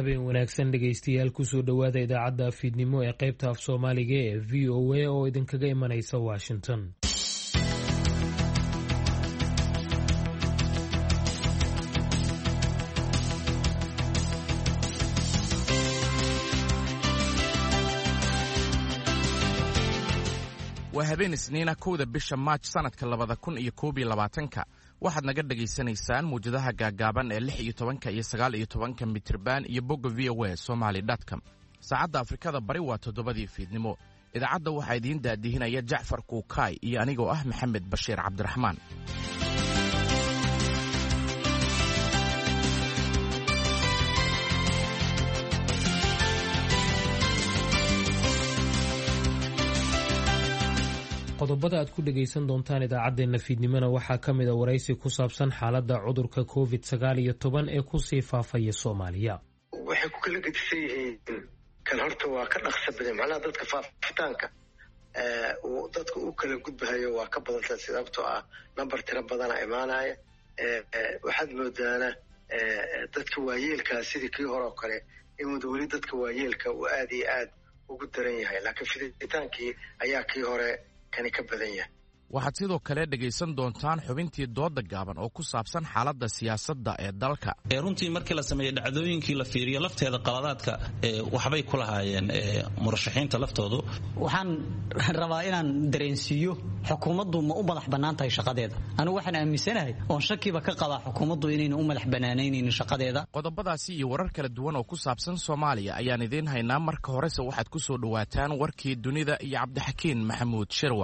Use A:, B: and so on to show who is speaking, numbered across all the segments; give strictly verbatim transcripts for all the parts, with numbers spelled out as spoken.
A: habeen wanaagsan dhegaystayaal kusoo dhowaada idaacadda fiidnimo ee qaybta af soomaaliga ee v o a oo idinkaga imanaysa Washington.
B: waa habeen isniina kowda bisha Maaj sanadka labada kun iyo koob iyo labaatanka waxaad naga dhageysanaysaan muujadaha gaagaaban ee lix iyo tobanka iyo sagaal iyo tobanka mitirban iyo bogga v o a somali dot com. saacadda Afrikada Bari waa toddobadii fiidnimo. idaacadda waxaa idiin daadihinaya Jacfar Kuukay iyo anigoo ah Maxamed Bashiir Cabdiraxmaan.
A: qodobada aad ku dhagaysan doontaan idaacadeena fiidnimona waxaa ka mid a waraysi ku saabsan xaaladda cudurka covid sagaal iyo toban ee kusii faafaya Soomaaliya.
C: waxay ku kala gedisan yihiin kan horta waa ka dhaqso badan macnaha dadka faafitaanka ee uu dadka u kala gudbahayo waa ka badan sababtoo ah number tiro badan ay imaanaya ee waxaad moodaana ee dadka waayeelka sidii kii hore oo kale in wali dadka waayeelka uu aad iyo aad ugu daran yahay laakiin fiditaankii ayaa kii hore
B: waxaad sidoo kale dhegaysan doontaan xubintii dooda gaaban oo ku saabsan xaaladda siyaasadda ee dalka.
D: runtii markii la sameeyey dhacdooyinkii la fiiriyo lafteeda qaladaadka waxbay ku lahaayeen murashaxiinta laftoodu.
E: waxaan rabaa inaan dareensiiyo xukuumaddu ma u madax bannaan tahay shaqadeeda. anigu waxaan aaminsanahay oon shakiba ka qabaa xukuumaddu inayna u madax bannaanaynin shaqadeeda.
B: qodobadaasi iyo warar kala duwan oo ku saabsan Soomaaliya ayaan idiin haynaa. marka horese waxaad ku soo dhawaataan warkii dunida iyo Cabdixakiin Maxamuud Shirwa.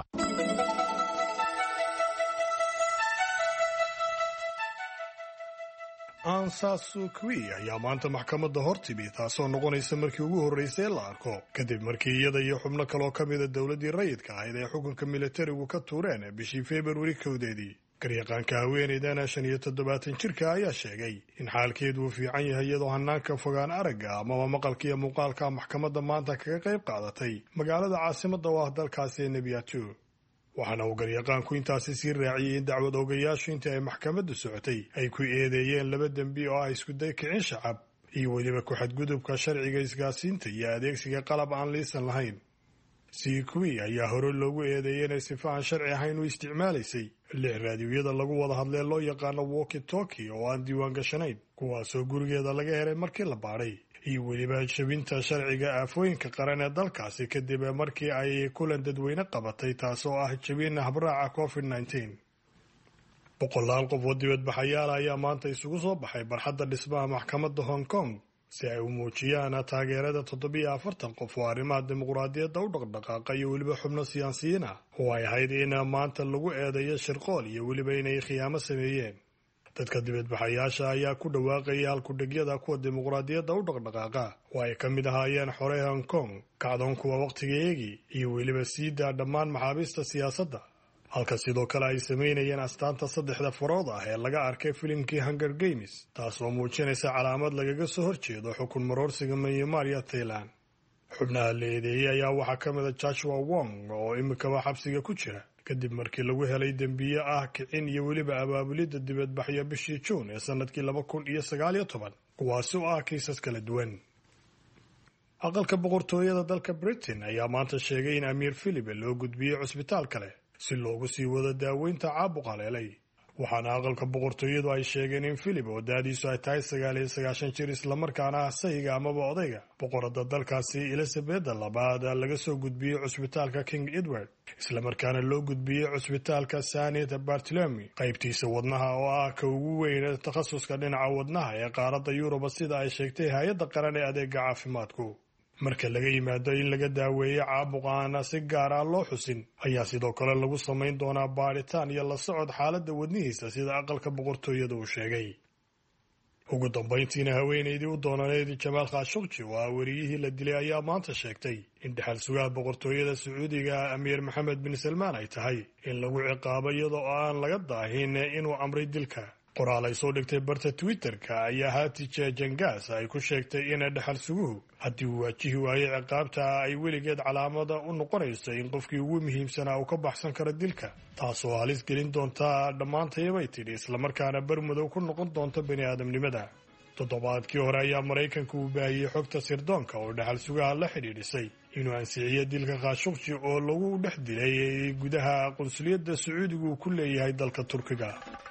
F: Aung San Suu Kyi ayaa maanta maxkamadda hortimi taasoo noqonaysa markii ugu horreysay la arko kadib markii iyada iyo xubno kaloo ka mida dowladdii rayidka ahayd ee xukunka militarigu ka tuureen bishii Februari kowdeedii. garyaqaanka haweeneydan shan iyo toddobaatan jirka ayaa sheegay in xaalkeedu uu fiican yahay iyadoo hanaanka fogaan aragga amaba maqalka iyo muuqaalka maxkamadda maanta kaga qayb qaadatay magaalada caasimadda oo ah dalkaasi ee Nebiyaatu. waxaana uu garyaqaanku intaasi sii raaciyey in dacwad ogayaashu intii ay maxkamaddu socotay ay ku eedeeyeen laba dembi oo ah iskuday kicin shacab iyo weliba ku-xadgudubka sharciga isgaasiinta iyo adeegsiga qalab aan liisan lahayn. Suu Kyi ayaa hore loogu eedeeyey inay sifa aan sharci ahayn u isticmaalaysay lix raadiyoyada lagu wada hadlee loo yaqaano walkie talkie oo aan diiwaan gashanayn kuwaasoo gurigeeda laga helay markii la baadhay iyo weliba jabinta sharciga aafooyinka qaran ee dalkaasi kadib markii ay kulan dadweyne qabatay taasoo ah jabin habraaca covid nineteen. boqolaal qof oo dibadbaxayaal ayaa maanta isugu soo baxay barxadda dhismaha maxkamadda Hong Kong si ay u muujiyaan taageerada toddobiyo afartan qof oo arrimaha dimuqraadiyadda u dhaqdhaqaaqa iyo weliba xubno siyaasiyiin ah oo ay ahayd in maanta lagu eedeeyo shirqool iyo weliba inay khiyaamo sameeyeen. dadka dibadbaxayaasha ayaa ku dhawaaqaya halkudhegyada kuwa dimuqraadiyadda u dhaqdhaqaaqa oo ay ka mid ahaayeen xore Hong Kong, kacdoon kuwa waqtigeegii iyo weliba siida dhammaan maxaabiista siyaasadda, halka sidoo kale ay samaynayeen astaanta saddexda farood ah ee laga arkay filimkii Hunger Games taasoo muujinaysa calaamad lagaga soo horjeedo xukun maroorsiga Myanmar iyo Thailand. xubnaha la eedeeyey ayaa waxaa ka mid a Joshua Wong oo imikaba xabsiga ku jira kadib markii lagu helay dembiye ah kicin iyo weliba abaabulidda dibadbaxyo bishii Juun ee sanadkii laba kun iyo sagaal iyo toban kuwaasi oo ah kiisas kala duwan. aqalka boqortooyada dalka Britain ayaa maanta sheegay in Amiir Philip loo gudbiyey cusbitaal kale si loogu sii wado daaweynta caabuq haleelay. waxaana aqalka boqortooyadu ay sheegeen in Philip oo daadiisu ay tahay sagaal iyo sagaashan jir islamarkaana ah sayga amaba odayga boqorada dalkaasi Elizabeth labaad laga soo gudbiyey cusbitaalka King Edward islamarkaana loo gudbiyey cusbitaalka Saint Bartholomew qaybtiisa wadnaha oo ah ka ugu weyn takhasuska dhinaca wadnaha ee qaaradda Yurub sida ay sheegtay hay'adda qaran ee adeegga caafimaadku. marka laga yimaado in laga daaweeyo caabuq aan si gaar ah loo xusin ayaa sidoo kale lagu samayn doonaa baaritaan iyo la socod xaaladda wadnihiisa sida aqalka boqortooyada uu sheegay. ugu dambayntiina haweeneydii u doonaneyd Jamaal Khashoggi oo ah wariyihii la dilay ayaa maanta sheegtay in dhaxal sugaha boqortooyada Sacuudiga Amiir Mohammed bin Salman ay tahay in lagu ciqaabo iyadoo aan laga daahin inuu amray dilka. qoraal ay soo dhigtay barta Twitter-ka ayaa Hatice Jangaas ay ku sheegtay in dhaxal suguhu haddii uu waajihi waayo ciqaabta ay weligeed calaamada u noqonayso in qofkii ugu muhiimsanaa uu ka baxsan karo dilka taasoo halis gelin doonta dhammaantayabay tidhi islamarkaana barmadow ku noqon doonta bani aadamnimada. toddobaadkii hore ayaa maraykanka uu baahiyey xogta sirdoonka oo dhaxal sugaha la xidhiidhisay inuu ansixiyey dilka khashuqji oo lagu dhex dilay gudaha qunsuliyadda sacuudiga uu ku leeyahay dalka turkiga.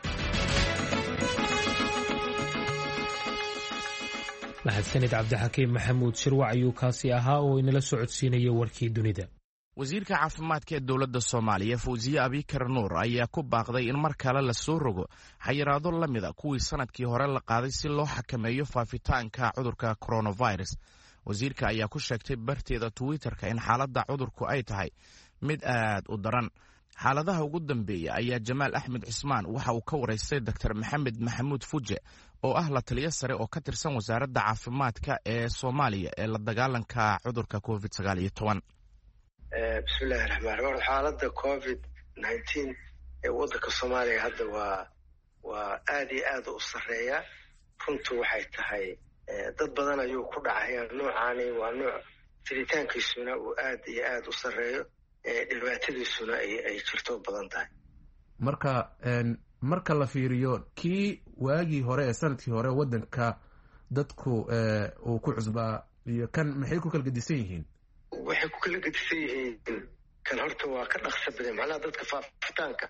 A: mahadsanid cabdixakiim maxamuud shirwac ayuu kaasi ahaa oo inala socodsiinaya warkii dunida.
B: wasiirka caafimaadka ee dowladda soomaaliya fawziye abikar nuur ayaa ku baaqday in mar kale la soo rogo xayiraado la mida kuwii sanadkii hore la qaaday si loo xakameeyo faafitaanka cudurka coronavirus. wasiirka ayaa ku sheegtay barteeda twitter-ka in xaaladda cudurku ay tahay mid aad u daran. xaaladaha ugu dambeeya ayaa jamaal axmed cismaan waxa uu ka waraystay doctor maxamed maxamuud fuje oo ah la taliyo sare oo ka tirsan wasaaradda caafimaadka ee soomaaliya ee la dagaalanka cudurka covid sagaal iyo toban.
C: bismillahi raxmaan raxiim. xaaladda covid nineteen ee waddanka soomaaliya hadda waa waa aad iyo aad u sarreeya. runtu waxay tahay dad badan ayuu ku dhacaya. noocaani waa nooc fiditaankiisuna uu aad iyo aad u sarreeyo, dhibaatadiisuna ay jirto badan tahay.
G: marka marka la fiiriyo kii waagii hore ee sanadkii hore waddanka dadku uu ku cusbaa iyo kan maxay ku kala gedisan yihiin?
C: waxay ku kala gedisan yihiin kan horta waa ka dhaqsa badan, macnaha dadka faafitaanka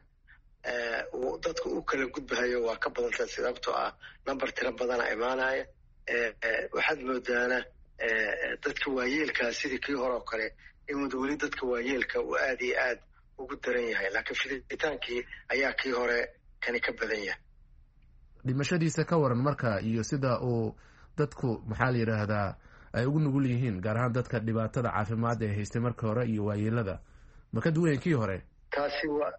C: uu dadka u kala gudbahayo waa ka badantaa, sababtoo ah number tiro badana imaanaya. waxaad moodaana dadka waayeelkaa sidii kii hore oo kale inuu weli dadka waayeelka uu aad iyo aad ugu daran yahay, laakiin fiditaankii ayaa kii hore kani ka badan yahay.
G: dhimashadiisa ka waran marka, iyo sida uu dadku maxaa la yidhaahdaa ay ugu nugul yihiin, gaar ahaan dadka dhibaatada caafimaad ee haystay marka hore iyo waayeelada, ma ka duwan kii hore?
C: taasi waa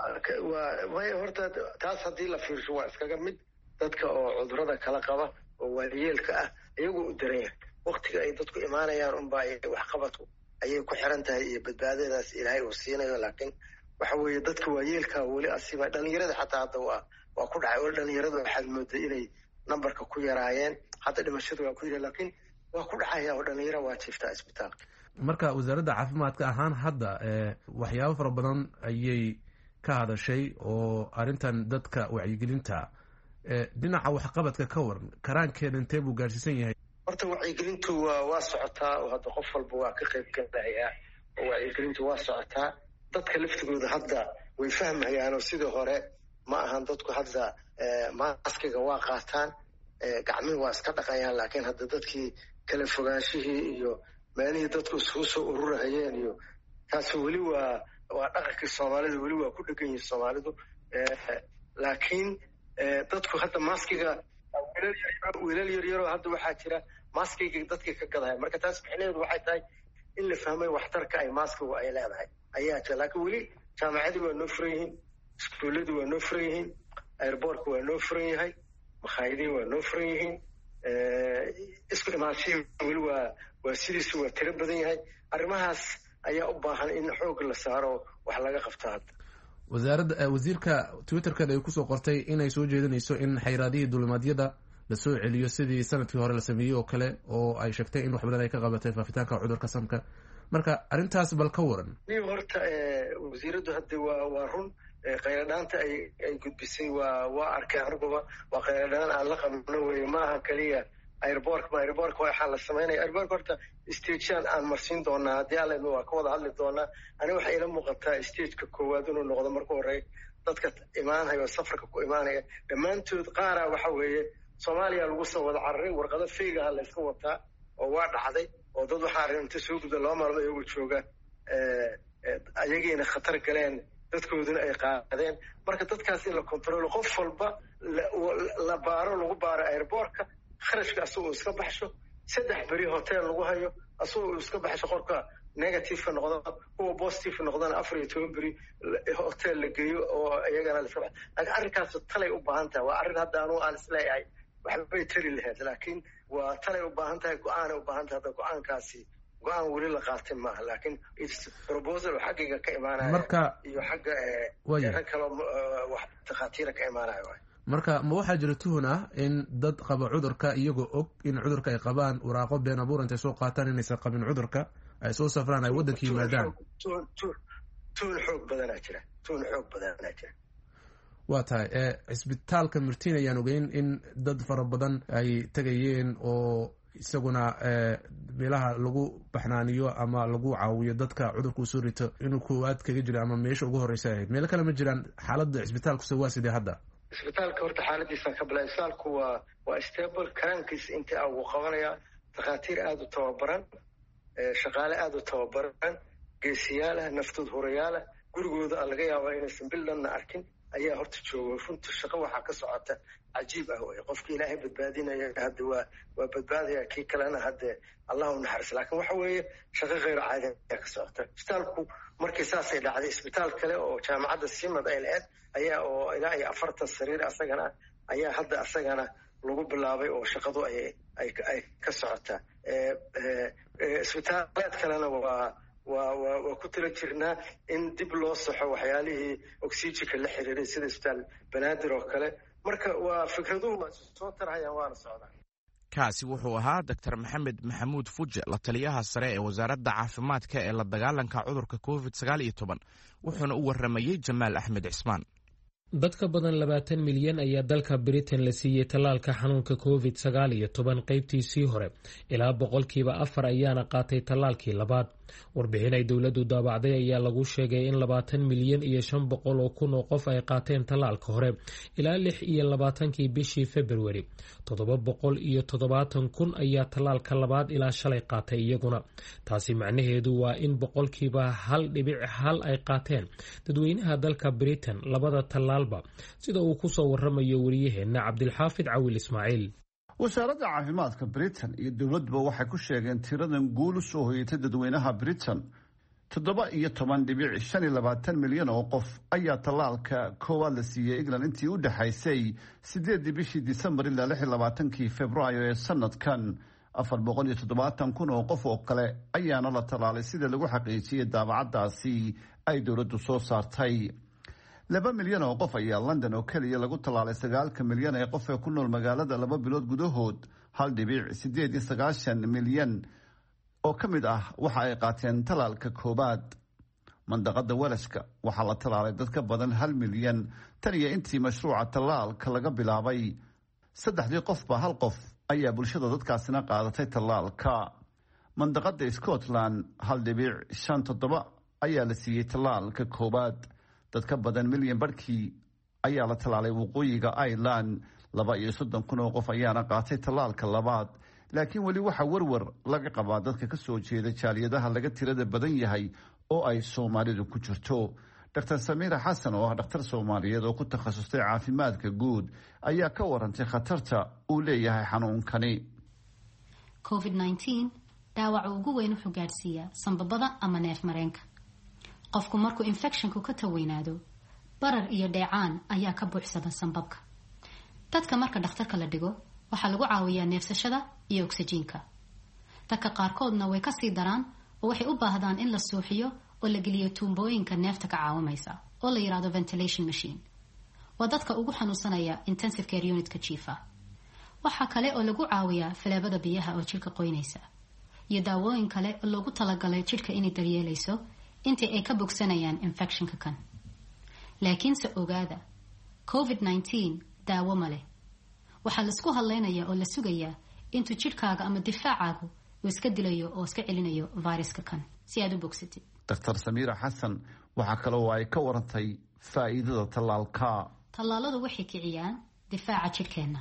C: waa way horta taas haddii la fiirsho waa iskaga mid. dadka oo cudurada kala qaba oo waayeelka ah iyagoo u daran yahay. waktiga ay dadku imaanayaan unbaa waxqabadku ayay ku xiran tahay iyo badbaadadaas ilaahay uu siinayo. laakiin waxa weeye dadka waayeelka weli asiba dhalinyarada xataa hadda waa waa ku dhacay. weli dhalinyarada waxaad mooday inay nambarka ku yaraayeen, hadda dhimashada waa ku yara, laakiin waa ku dhacaya oo dhalinyaro waa jiiftaa isbitaalka.
G: marka wasaaradda caafimaadka ahaan hadda waxyaabo fara badan ayay ka hadashay oo arrintan dadka wacyigelinta dhinaca waxqabadka ka waran, karaankeeda intee buu gaarsiisan yahay?
C: horta wacyigelintu waa waa socotaa oo hadda qof walba waa ka qayb galaya oo wacyigelintu waa socotaa. dadka laftigooda hadda way fahmayaan oo sidii hore ma ahan. dadku hadda maaskiga waa qaataan, gacmihii waa iska dhaqayaan, laakiin hadda dadkii kala fogaanshihii iyo meelihii dadku isugu soo ururahayeen iyo taasi weli waa waa dhaqankii soomaalida, weli waa ku dhegan yihiin soomaalidu. laakiin dadku hadda maaskiga wiilal yaryaroo hadda waxaa jira maaskiga dadkii ka gadahaya. marka taas micnaheedu waxay tahay in la fahmay waxtarka ay maaskigu ay leedahay ayaa jira. laakiin weli jaamacadii waa noo furan yihiin, iskuuladii waa noo furan yihiin, airboortka waa noo furan yahay, makhaayadihii waa noo furan yihiin. isku imaanshihii weli waa waa sidiisu waa tiro badan yahay. arrimahaas ayaa u baahan in xoog la saaro wax laga qabto hadda.
G: wasaaradda wasiirka twitterkeeda ay kusoo qortay inay soo jeedinayso in xayiraadihii duulimaadyada la soo celiyo sidii sanadkii hore la sameeyey oo kale, oo ay sheegtay in wax badan ay ka qabatay faafitaanka cudurka samka. marka arrintaas bal ka waran.
C: ni horta wasiiraddu hadda waa waa run khayradhaanta ay ay gudbisay waa waa arkay aniguba. waa khayradhaan aan la qabno weye, maaha keliya airbork ma airbork waxaa la samaynaya. airbork horta stagean aan marsiin doonaa haddii alla waa ka wada hadli doonaa. aniga waxay ila muuqataa stageka koowaad inuu noqdo marka horey dadka imaanaya oo safarka ku imaanaya dhammaantood qaara waxa weeye soomaaliya lagu soo wada cararay, warqado feygaha la iska wataa oo waa dhacday oo dad waxaa arrinta soo gudda laba maalmo iyagoo jooga ayagiina khatar galeen, dadkooduna ay qaadeen. marka dadkaas in la controlo, qof walba la baaro, lagu baaro airbortka, kharashka asagoo iska baxsho, saddex beri hotel lagu hayo asagoo iska baxsho, qorka negativeka noqdo, kuwa positive noqdana afar iyo toban beri hotel la geeyo oo iyagana la iska baxo. laakiin arrinkaas talay u baahan tahay. waa arrin hadda anugu aan isleeyahay waxbay tari lahayd, laakiin waa talay u baahan tahay, go-aanay u baahan tahay. hadda go-aankaasi go-aan weli la qaatay maaha, laakiin proposal xaggiga ka imaanaya
G: marka
C: iyo xagga rag kaloo wax takhaatiira ka imaanaya waay.
G: marka ma waxaa jira tuhun ah in dad qaba cudurka iyagoo og in cudurka ay qabaan waraaqo been abuur intay soo qaataan inaysan qabin cudurka ay soo safraan ay waddanka yimaadaan?
C: tuhun xoog badanaa jira tuhun xoog badanaa jira
G: waa tahay cisbitaalka Martin ayaan ogeyn in dad fara badan ay tagayeen oo isaguna meelaha lagu baxnaaniyo ama lagu caawiyo dadka cudurku soo rito inuu koowaad kaga jiro ama meesha ugu horeysa ahayd meel kale ma jiraan xaaladda cisbitaalku soo waa sidee hadda
C: isbitaalka horta xaaladiisa ka bilaa isbitaalku waa waa stable karankiis inta uu qabanaya dhakhaatiir aad u tababaran shaqaale aad u tababaran geesiyaal naftood horeyaal gurigooda laga yaabaa inaysan billanna arkin ayaa horta jooga runta shaqo waxaa ka socota cajiib ah way qofka ilaahay badbaadinaya hadda waa waa badbaadaya kii kalena hadda allahu naxariis laakiin waxa weeye shaqo غير caadi ah ka socota isbitaalku markii saasay dhacday isbitaal kale oo jaamacadda Simad ay leedahay ayaa oo ilaa iyo afartan sariir asagana ayaa hadda asagana lagu bilaabay oo shaqadu ay ay ay ka socota ee ee isbitaalada kalena waa waa waa ku tala jirnaa in dib loo saxo waxyaalihii oxygen la xiriiray sida isbitaal Banaadir oo kale marka waa fikraduhu waa soo tarayaan waana socdaan
B: kaasi wuxuu ahaa Dr Maxamed Maxamuud Fuje la taliyaha sare ee wasaaradda caafimaadka ee la dagaalanka cudurka covid sagaal iyo toban wuxuuna u waramayay Jamaal Axmed Cismaan
A: dad ka badan labaatan milyan ayaa dalka Britain la siiyay tallaalka xanuunka covid sagaal iyo toban qaybtiisii hore ilaa boqolkiiba afar ayaana qaatay tallaalkii labaad warbixin ay dawladdu daabacday ayaa lagu sheegay in labaatan milyan iyo shan boqol oo kun oo qof ay qaateen tallaalka hore ilaa lix iyo labaatankii bishii February toddoba boqol iyo toddobaatan kun ayaa tallaalka labaad ilaa shalay qaatay iyaguna taasi macnaheedu waa in boqolkiiba hal dhibic hal ay qaateen dadweynaha dalka Britain labada tallaalba sida uu ku soo waramayo wariyaheena Cabdilxaafid Cawil Ismaaciil
H: wasaaradda caafimaadka Britain iyo dawladba waxay ku sheegeen tiradan guul u soo hoyatay dadweynaha Britain toddoba iyo toban dhibic shan iyo labaatan milyan oo qof ayaa tallaalka koowaad la siiyay England intii u dhaxaysay sideedii bishii December ilaa lix iyo labaatankii February ee sanadkan afar boqol iyo toddobaatan kun oo qof oo kale ayaana la tallaalay sida lagu xaqiijiyay daabacadaasi ay dawladdu soo saartay laba milyan oo qof ayaa London oo kaliya lagu tallaalay sagaalka milyan ee qof ee ku nool magaalada laba bilood gudahood hal dhibic sideed iyo sagaashan milyan oo ka mid ah waxa ay qaateen tallaalka koobaad mandaqada Welshka waxaa la tallaalay dad ka badan hal milyan tan iyo intii mashruuca tallaalka laga bilaabay saddexdii qofba hal qof ayaa bulshada dadkaasina qaadatay tallaalka mandaqada Scotland hal dhibic shan toddoba ayaa la siiyey tallaalka koobaad dad ka badan milyan barkii ayaa la tallaalay waqooyiga Ireland laba iyo soddon kun oo qof ayaana qaatay tallaalka labaad laakiin weli waxa warwar laga qabaa dadka ka soo jeeda jaaliyadaha laga tirada badan yahay oo ay Soomaalidu ku jirto Dr Samira Xasan oo ah dhakhtar Soomaaliyeed oo ku takhasustay caafimaadka guud ayaa ka warantay khatarta uu leeyahay xanuunkani
I: covid nineteen dhaawaca ugu weyn wuxuu gaarsiiyaa sanbabada ama neef mareenka qofku markuu infectionku ka taweynaado barar iyo dheecaan ayaa ka buuxsama sanbabka dadka marka dhakhtarka la dhigo waxaa lagu caawiyaa neefsashada iyo oksijiinka dadka qaarkoodna way kasii daraan oo waxay u baahdaan in la suuxiyo oo la geliyo tuumbooyinka neefta ka caawimaysa oo la yiraahdo ventilation machine waa dadka ugu xanuunsanaya intensive care unitka jiifa waxaa kale oo lagu caawiyaa faleebada biyaha oo jirka qoynaysa iyo daawooyin kale oo loogu talagalay jirka inay daryeelayso intii ay ka bogsanayaan infectionka kan laakiinse ogaada covid nineteen daawo ma leh waxaa laisku hadlaynayaa oo la sugayaa intuu jidhkaaga ama difaacaagu uu iska dilayo oo iska celinayo viruska kan si aad u bogsatid
H: Dr Samira Xasan waxaa kale oo ay ka warantay faa'iidada tallaalka
I: tallaaladu waxay kiciyaan difaaca jidhkeenna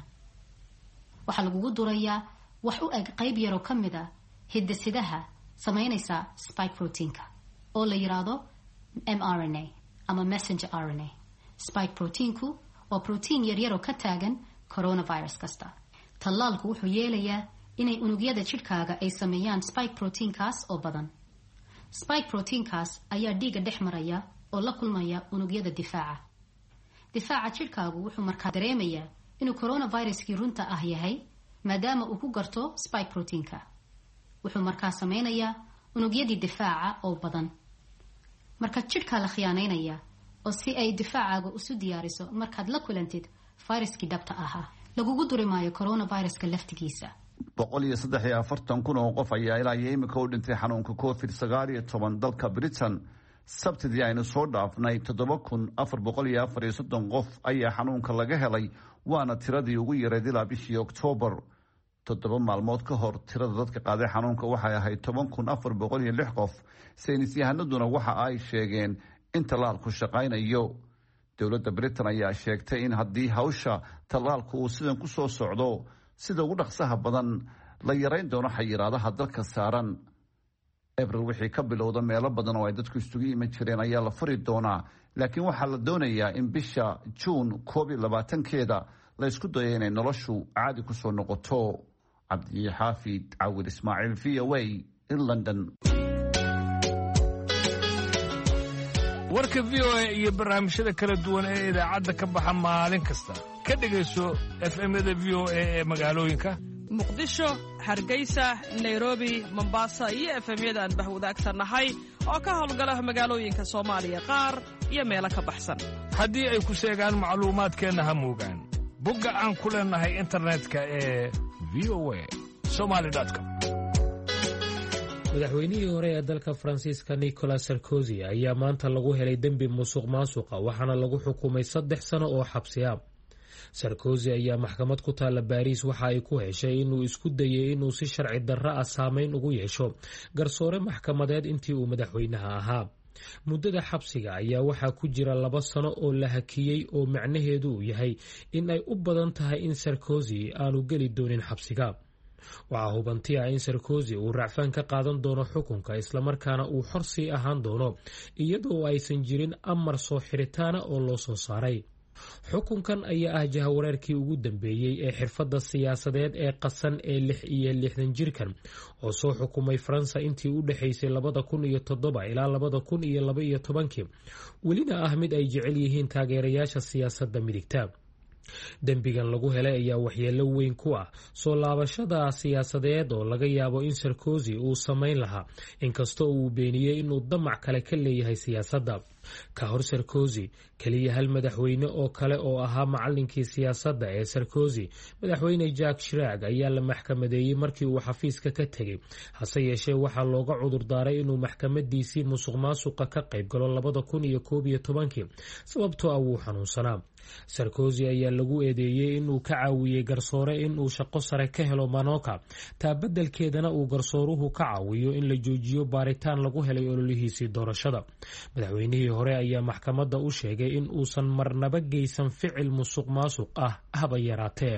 I: waxaa lagugu durayaa wax u eg qayb yar oo ka mid ah hidde-sidaha samaynaysa spike proteinka oo la yiraahdo M R N A ama messenger R N A spike proteinku waa protein yar yar oo ka taagan coronavirus kasta tallaalku wuxuu yeelayaa inay unugyada jidhkaaga ay sameeyaan spike proteinkaas oo badan spike proteinkaas ayaa dhiiga dhex maraya oo la kulmaya unugyada difaaca difaaca jidhkaagu wuxuu markaa dareemayaa inuu coronaviruskii runta ah yahay maadaama uu ku garto spike proteinka wuxuu markaa sameynayaa unugyadii difaaca oo badan marka jidhkaa la khiyaanaynaya oo si ay difaacaaga isu diyaariso markaad la kulantid viruskii dhabta ahaa lagugu duri maayo coronaviruska laftigiisa
H: boqol iyo saddex iyo afartan kun oo qof ayaa ilaa iyo imika u dhintay xanuunka covid sagaal iyo toban dalka Britain sabtidii aynu soo dhaafnay toddoba kun afar boqol iyo afar iyo soddon qof ayaa xanuunka laga helay, waana tiradii ugu yareed ilaa bishii oktoobar. toddoba maalmood ka hor tirada dadka qaaday xanuunka waxay ahayd toban kun afar boqol iyo lix qof. saynis yahanaduna waxa ay sheegeen in tallaalku shaqaynayo. dowladda britain ayaa sheegtay in haddii hawsha tallaalku uu sidan ku soo socdo sida ugu dhaqsaha badan la yarayn doono xayiraadaha dalka saaran. abril wixii ka bilowda meelo badan oo ay dadku isugu iman jireen ayaa la furi doonaa, laakiin waxaa la doonayaa in bisha juun koob iyo labaatankeeda la isku dayo inay noloshu caadi ku soo noqoto. cabdixaafid cawir ismaaciil, v o a in london.
J: warka v o a iyo barnaamijyada kala duwan ee idaacadda ka baxa maalin kasta ka dhegayso f m-da v o a ee magaalooyinka
K: muqdisho, hargeysa, nairobi, mombasa iyo f m-yada aan bahwadaagsannahay oo ka howlgala magaalooyinka soomaaliya qaar iyo meelo ka baxsan.
J: haddii ay ku sheegaan macluumaadkeenna ha moogaan bogga aan ku leenahay internetka ee v o a somali com.
A: madaxweynihii hore ee dalka faransiiska nicolas sarkozy ayaa maanta lagu helay dembi musuq maasuqa, waxaana lagu xukumay saddex sano oo xabsiya. sarkozy ayaa maxkamad ku taalla baariis waxa ay ku heshay inuu isku dayay inuu si sharci darro ah saameyn ugu yeesho garsoore maxkamadeed intii uu madaxweynaha ahaa. muddada xabsiga ayaa waxaa ku jira laba sano oo la hakiyey, oo macnaheedu uu yahay in ay u badan tahay in sarkozy aanu geli doonin xabsiga. waxaa hubanti ah in sarkozy uu racfaan ka qaadan doono xukunka, islamarkaana uu xor sii ahaan doono iyadoo aysan jirin amar soo xiritaana oo loo soo saaray. xukunkan ayaa ah jahawareerkii ugu dambeeyey ee xirfadda siyaasadeed ee qasan ee lix iyo lixdan jirkan oo soo xukumay faransa intii u dhexaysay labada kun iyo toddoba ilaa labada kun iyo laba iyo tobankii, welina ah mid ay jecel yihiin taageerayaasha siyaasadda midigta. dembigan lagu helay ayaa waxyeello weyn ku ah soo laabashada siyaasadeed oo laga yaabo in sarkozy uu samayn lahaa, inkastoo uu beeniyey inuu damac kale ka leeyahay siyaasadda. ka hor sarkozy keliya hal madaxweyne oo kale oo ahaa macallinkii siyaasadda ee sarkozy, madaxweyne jack shirac, ayaa la maxkamadeeyey markii uu xafiiska ka tegey. hase yeeshee waxaa looga cudur daaray inuu maxkamadiisii musuq maasuqa ka qayb galo labada kun iyo koob iyo tobankii sababtoo ah wuu xanuunsanaa. sarkozy ayaa lagu eedeeyey inuu ka caawiyey garsoore inuu shaqo sare ka helo manoka, taa beddelkeedana uu garsooruhu ka caawiyo in la joojiyo baaritaan lagu helay ololihiisii doorashada. madaxweynihii hore ayaa maxkamadda u sheegay in uusan marnaba geysan ficil musuq maasuq ah haba yaraatee.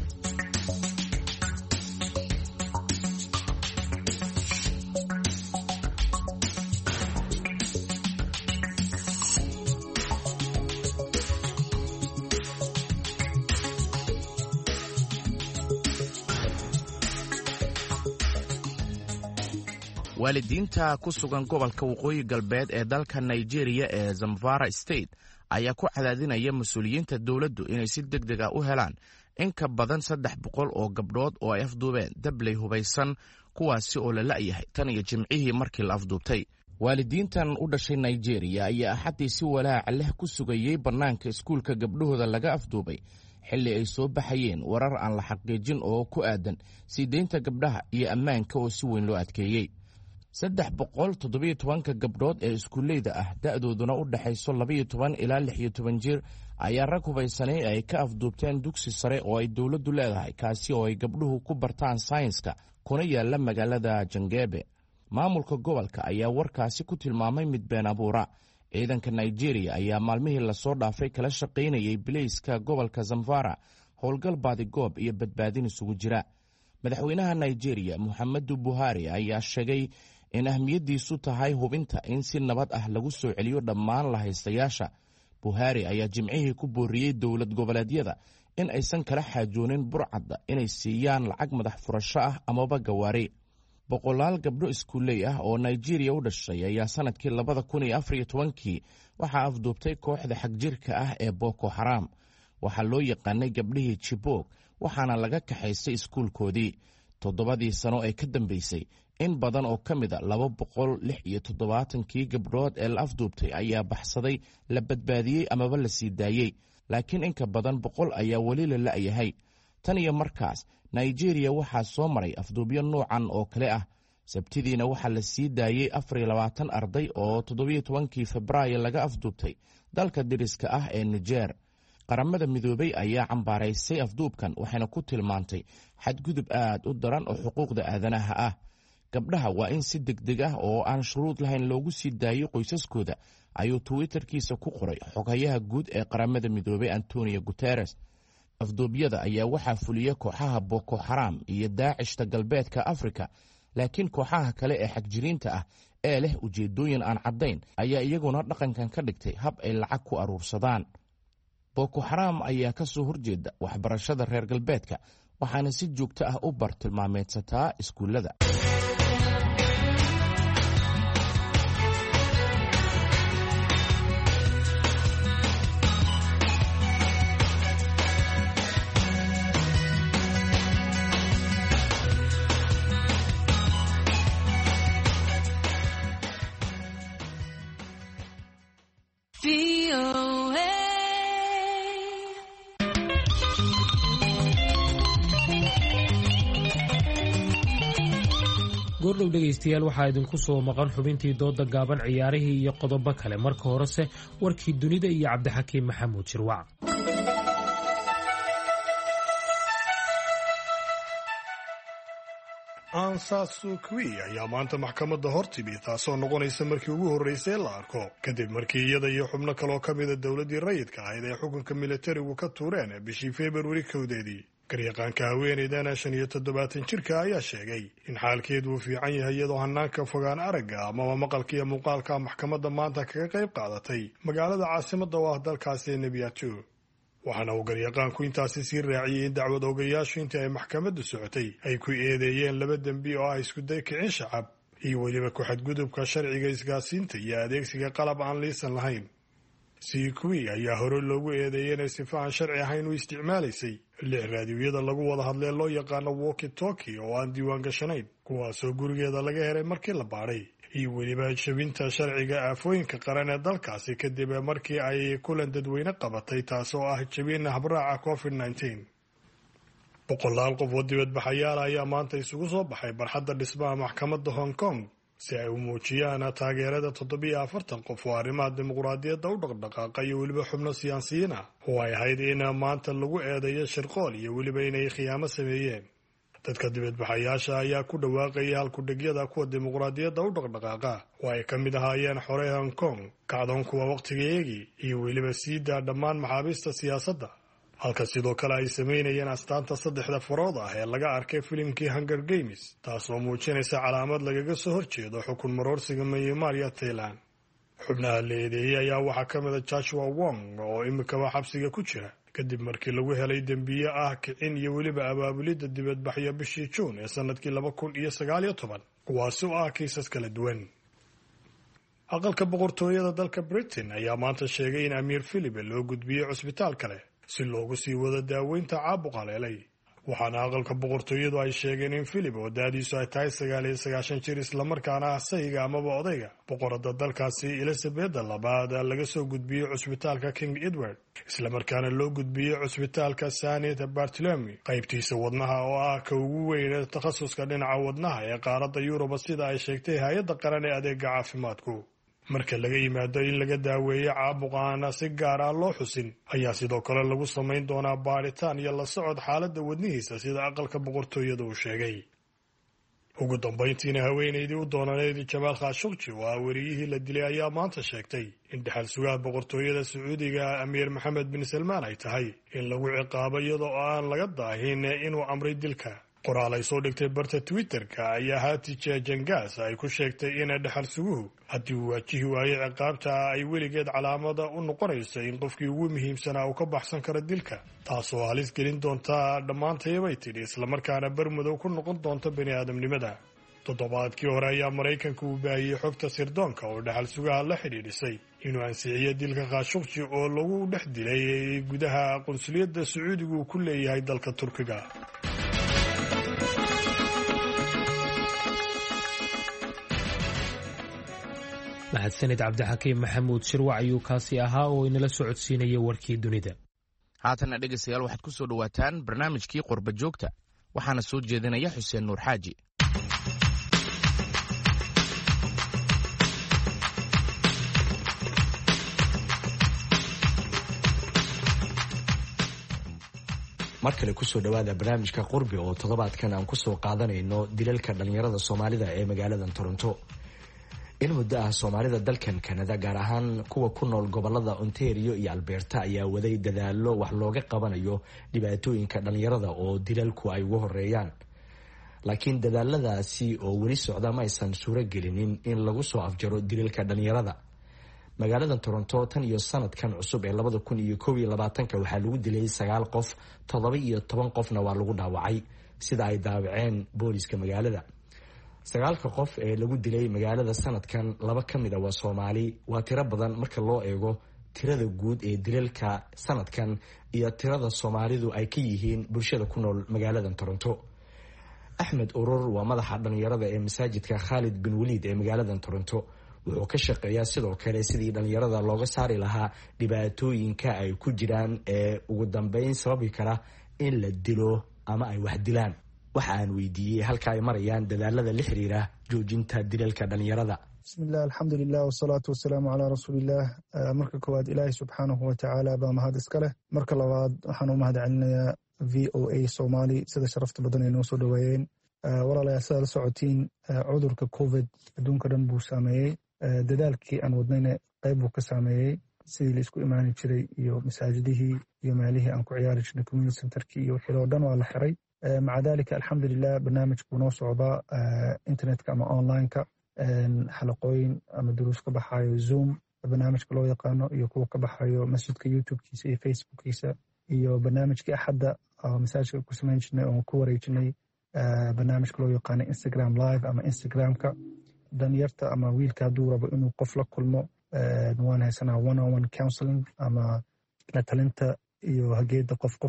B: waalidiinta ku sugan gobolka waqooyi galbeed ee dalka Nigeria ee Zamfara State ayaa ku cadaadinaya mas-uuliyiinta dowladdu inay si degdeg ah u helaan in ka badan saddex boqol oo gabdhood oo ay afduubeen dabley hubaysan, kuwaasi oo la la'yahay tan iyo jimcihii markii la afduubtay. waalidiintan u dhashay Nigeria ayaa axaddii si walaac leh ku sugayey bannaanka iskuulka gabdhahooda laga afduubay xilli ay soo baxayeen warar aan la xaqiijin oo ku aadan sii deynta gabdhaha iyo ammaanka oo si weyn loo adkeeyey. saddex boqol toddobiyo tobanka gabdhood ee iskuulleyda ah, da'dooduna u dhaxayso labaiyo toban ilaa lix iyo toban jir, ayaa rag hubaysanay ay ka afduubteen dugsi sare oo ay dowladdu leedahay, kaasi oo ay gabdhuhu ku bartaan saynska kuna yaalla magaalada Jangebe. maamulka gobolka ayaa warkaasi ku tilmaamay mid been abuura. ciidanka Nigeria ayaa maalmihii lasoo dhaafay kala shaqaynayay bilayska gobolka Zamfara howlgal baadigoob iyo badbaadin isugu jira. madaxweynaha Nigeria Muhammadu Buhari ayaa sheegay in ahmiyadiisu tahay hubinta in si nabad ah lagu soo celiyo dhammaan lahaystayaasha. Buhari ayaa jimcihii ku booriyey dowlad goboleedyada in aysan kala xaajoonin burcadda inay siiyaan lacag madax furasho ah amaba gawaari. boqolaal gabdho iskuuley ah oo Nigeria u dhashay ayaa sanadkii labada kun iyo afar iyo tobankii waxaa afduubtay kooxda xagjirka ah ee Boko Haram. waxaa loo yaqaanay gabdhihii Chibok, waxaana laga kaxaysay iskuulkoodii. toddobadii sano ee ka dambeysay, in badan oo ka mid a laba boqol lix iyo toddobaatankii gabdhood ee la afduubtay ayaa baxsaday, la badbaadiyey amaba la sii daayey, laakiin inka badan boqol ayaa weli la la'yahay. tan iyo markaas Nigeria waxaa soo maray afduubyo noocan oo kale ah. sabtidiina waxaa la sii daayey afar iyo labaatan arday oo toddobiyo tobankii febraayo laga afduubtay dalka deriska ah ee niger. qaramada midoobay ayaa cambaaraysay afduubkan waxayna ku tilmaantay xadgudub aad u daran oo xuquuqda aadanaha ah. gabdhaha waa in si degdeg ah oo aan shuruud lahayn loogu sii daayo qoysaskooda, ayuu twitterkiisa ku qoray xoghayaha guud ee qaramada midoobay Antonio Guterres. afduubyada ayaa waxaa fuliya kooxaha Boko Haram iyo Daacishta galbeedka Afrika, laakiin kooxaha kale ee xagjiriinta ah ee leh ujeedooyin aan caddayn ayaa iyaguna dhaqankan ka dhigtay hab ay lacag ku aruursadaan. Boko Haram ayaa ka soo horjeeda waxbarashada reer galbeedka, waxaana si joogto ah u bartilmaameedsataa iskuullada.
A: goordhow dhegaystayaal waxaa idinku soo maqan xubintii dooda gaaban, ciyaarihii iyo qodobo kale. marka horese warkii dunida iyo cabdixakiim maxamuud jirwac.
F: Aung San Suu Kyi ayaa maanta maxkamadda hor timi, taasoo noqonaysa markii ugu horreysay la arko kadib markii iyada iyo xubno kaloo ka mida dowladdii rayidka ahayd ay xukunka militarigu ka tuureen bishii Februari kowdeedii. garyaqaanka haweeneydan shan iyo toddobaatan jirka ayaa sheegay in xaalkeedu uu fiican yahay iyadoo hanaanka fogaan aragga amaba maqalka iyo muuqaalka maxkamadda maanta kaga qayb qaadatay magaalada caasimadda oo ah dalkaasi ee Nebiyaatu. waxaana uu garyaqaanku intaasi sii raaciyey in dacwad ogayaashu intii ay maxkamaddu socotay ay ku eedeeyeen laba dembi oo ah iskuday kicin shacab iyo weliba ku-xadgudubka sharciga isgaasiinta iyo adeegsiga qalab aan liisan lahayn. Suu Kyi ayaa hore loogu eedeeyey inay sifa aan sharci ahayn u isticmaalaysay lix raadiyoyada lagu wada hadlee loo yaqaano walkie talkie oo aan diiwaan gashanayn, kuwaasoo gurigeeda laga helay markii la baadhay, iyo weliba jabinta sharciga aafooyinka qaran ee dalkaasi kadib markii ay kulan dadweyne qabatay taasoo ah jabin habraaca covid nineteen. boqolaal qof oo dibadbaxayaal ayaa maanta isugu soo baxay barxadda dhismaha maxkamadda Hong Kong si ay u muujiyaan taageerada toddobiyo afartan qof oo arrimaha dimuqraadiyadda u dhaqdhaqaaqa iyo weliba xubno siyaasiyiin ah oo ay ahayd in maanta lagu eedeeyo shirqool iyo weliba inay khiyaamo sameeyeen. dadka dibadbaxayaasha ayaa ku dhawaaqayay halkudhegyada kuwa dimuqraadiyadda u dhaqdhaqaaqa oo ay ka mid ahaayeen xorey Hong Kong, kacdoon kuwa waqtigeegii iyo weliba siidaa dhammaan maxaabiista siyaasadda, halka sidoo kale ay samaynayeen astaanta saddexda farood ah ee laga arkay filimkii Hunger Games, taasoo muujinaysa calaamad lagaga soo horjeedo xukun maroorsiga Myanmar iyo Thailand. xubnaha la eedeeyey ayaa waxaa ka mid a Joshua Wong oo imikaba xabsiga ku jira kadib markii lagu helay dembiye ah kicin iyo weliba abaabulidda dibadbaxyo bishii Juun ee sanadkii laba kun iyo sagaal iyo toban, kuwaasi oo ah kiisas kala duwan. aqalka boqortooyada dalka Britain ayaa maanta sheegay in Amiir Philip loo gudbiyey cusbitaal kale si loogu sii wado daaweynta caabuq haleelay. waxaana aqalka boqortooyadu ay sheegeen in Philip oo daadiisu ay tahay sagaal iyo sagaashan jir islamarkaana ah sayga amaba odayga boqorada dalkaasi Elizabeth labaad laga soo gudbiyey cusbitaalka King Edward, islamarkaana loo gudbiyey cusbitaalka Saint Bartholomew qaybtiisa wadnaha oo ah ka ugu weyn ee takhasuska dhinaca wadnaha ee qaaradda Yurub sida ay sheegtay hay'adda qaran ee adeega caafimaadku. marka laga yimaado in laga daaweeyo caabuqaana si gaar ah loo xusin, ayaa sidoo kale lagu samayn doonaa baaritaan iyo la socod xaaladda wadnihiisa sida aqalka boqortooyada uu sheegay. ugu dambayntiina haweenaydii u doonaneyd Jamaal Khashoggi oo ah wariyihii la dilay ayaa maanta sheegtay in dhaxal sugaha boqortooyada Sacuudiga Amiir Mohammed bin Salmaan ay tahay in lagu ciqaabo iyadoo aan laga daahin inuu amray dilka. qoraal ay soo dhigtay barta Twitter-ka ayaa Hatice Cengiz ay ku sheegtay in dhaxal suguhu haddii uu waajihi waayo ciqaabta ay weligeed calaamada u noqonayso in qofkii ugu muhiimsanaa uu ka baxsan karo dilka, taasoo halis gelin doonta dhammaantayabay tidhi islamarkaana barmadow ku noqon doonta bani aadamnimada. toddobaadkii hore ayaa Maraykanka uu baahiyey xogta sirdoonka oo dhaxal sugaha la xidhiidhisay inuu ansixiyey dilka Khashoggi oo lagu dhex dilay gudaha qunsuliyadda Sacuudiga uu ku leeyahay dalka Turkiga.
A: mahadsanid cabdixakiim maxamuud shirwac ayuu kaasi ahaa oo inala socodsiinaya warkii dunida.
B: haatanna dhegaystayaal waxaad ku soo dhowaataan barnaamijkii qorba joogta waxaana soo jeedinaya xuseen nuur xaaji.
L: mar kale kusoo dhawaada barnaamijka qurbi oo toddobaadkan aan kusoo qaadanayno dilalka dhalinyarada soomaalida ee magaaladan toronto. in muddo ah soomaalida dalkan Canada gaar ahaan kuwa ku nool gobolada Ontario iyo Alberta ayaa waday dadaalo wax looga qabanayo dhibaatooyinka dhalinyarada oo dilalku ay ugu horeeyaan. laakiin dadaaladaasi oo weli socda ma aysan suuro gelinin in lagu soo afjaro dilalka dhalinyarada. magaalada Toronto tan iyo sanadkan cusub ee labada kun iyo koob iyo labaatanka waxaa lagu dilay sagaal qof, toddoba iyo toban qofna waa lagu dhaawacay sida ay daawaceen booliska magaalada. sagaalka qof ee lagu dilay magaalada sanadkan laba ka mid ah waa Soomaali. waa tiro badan marka loo eego tirada guud ee dilalka sanadkan iyo tirada Soomaalidu ay ka yihiin bulshada ku nool magaalada Toronto. Axmed Urur waa madaxa dhalinyarada ee masaajidka Khalid bin Waliid ee magaalada Toronto. wuxuu ka shaqeeyaa sidoo kale sidii dhalinyarada looga saari lahaa dhibaatooyinka ay ku jiraan ee ugu dambeyn sababi kara in la dilo ama ay wax dilaan. waxa aan weydiiyey halka ay marayaan dadaalada la xiriira joojinta dilalka dhalinyarada.
M: bismillah, alxamdulilah, wasalaatu wasalaamu calaa rasuulilah. marka koowaad ilaahay subxaanahu watacaala baa mahad iska leh. marka labaad waxaan u mahad celinayaa v o a Soomaali sida sharafta badan ay noo soo dhaweeyeen. walaalayaal sidaad la socotiin cudurka covid adduunka dhan buu saameeyey. dadaalkii aan wadnayna qayb buu ka saameeyey, sidii la isku imaani jiray iyo masaajidihii iyo meelihii aan ku ciyaari jirnay community centerkii iyo wixii oo dhan waa la xiray. maca dalika alxamdulilah barnaamijkuu noo socdaa internetka ama onlineka, xalaqooyin ama duruus ka baxayo zoom barnaamijka loo yaqaano iyo kuwa ka baxayo masjidka youtubekiisa iyo facebookkiisa iyo barnaamijkii axadda masaajidka ku samayn jirnay oon ku wareejinay barnaamijka loo yaqaano instagram live ama instagramka. danyarta ama wiilka hadduu rabo inuu qof la kulmo waan haysanaa one on one counseling ama la talinta iyo hageeda qof qof.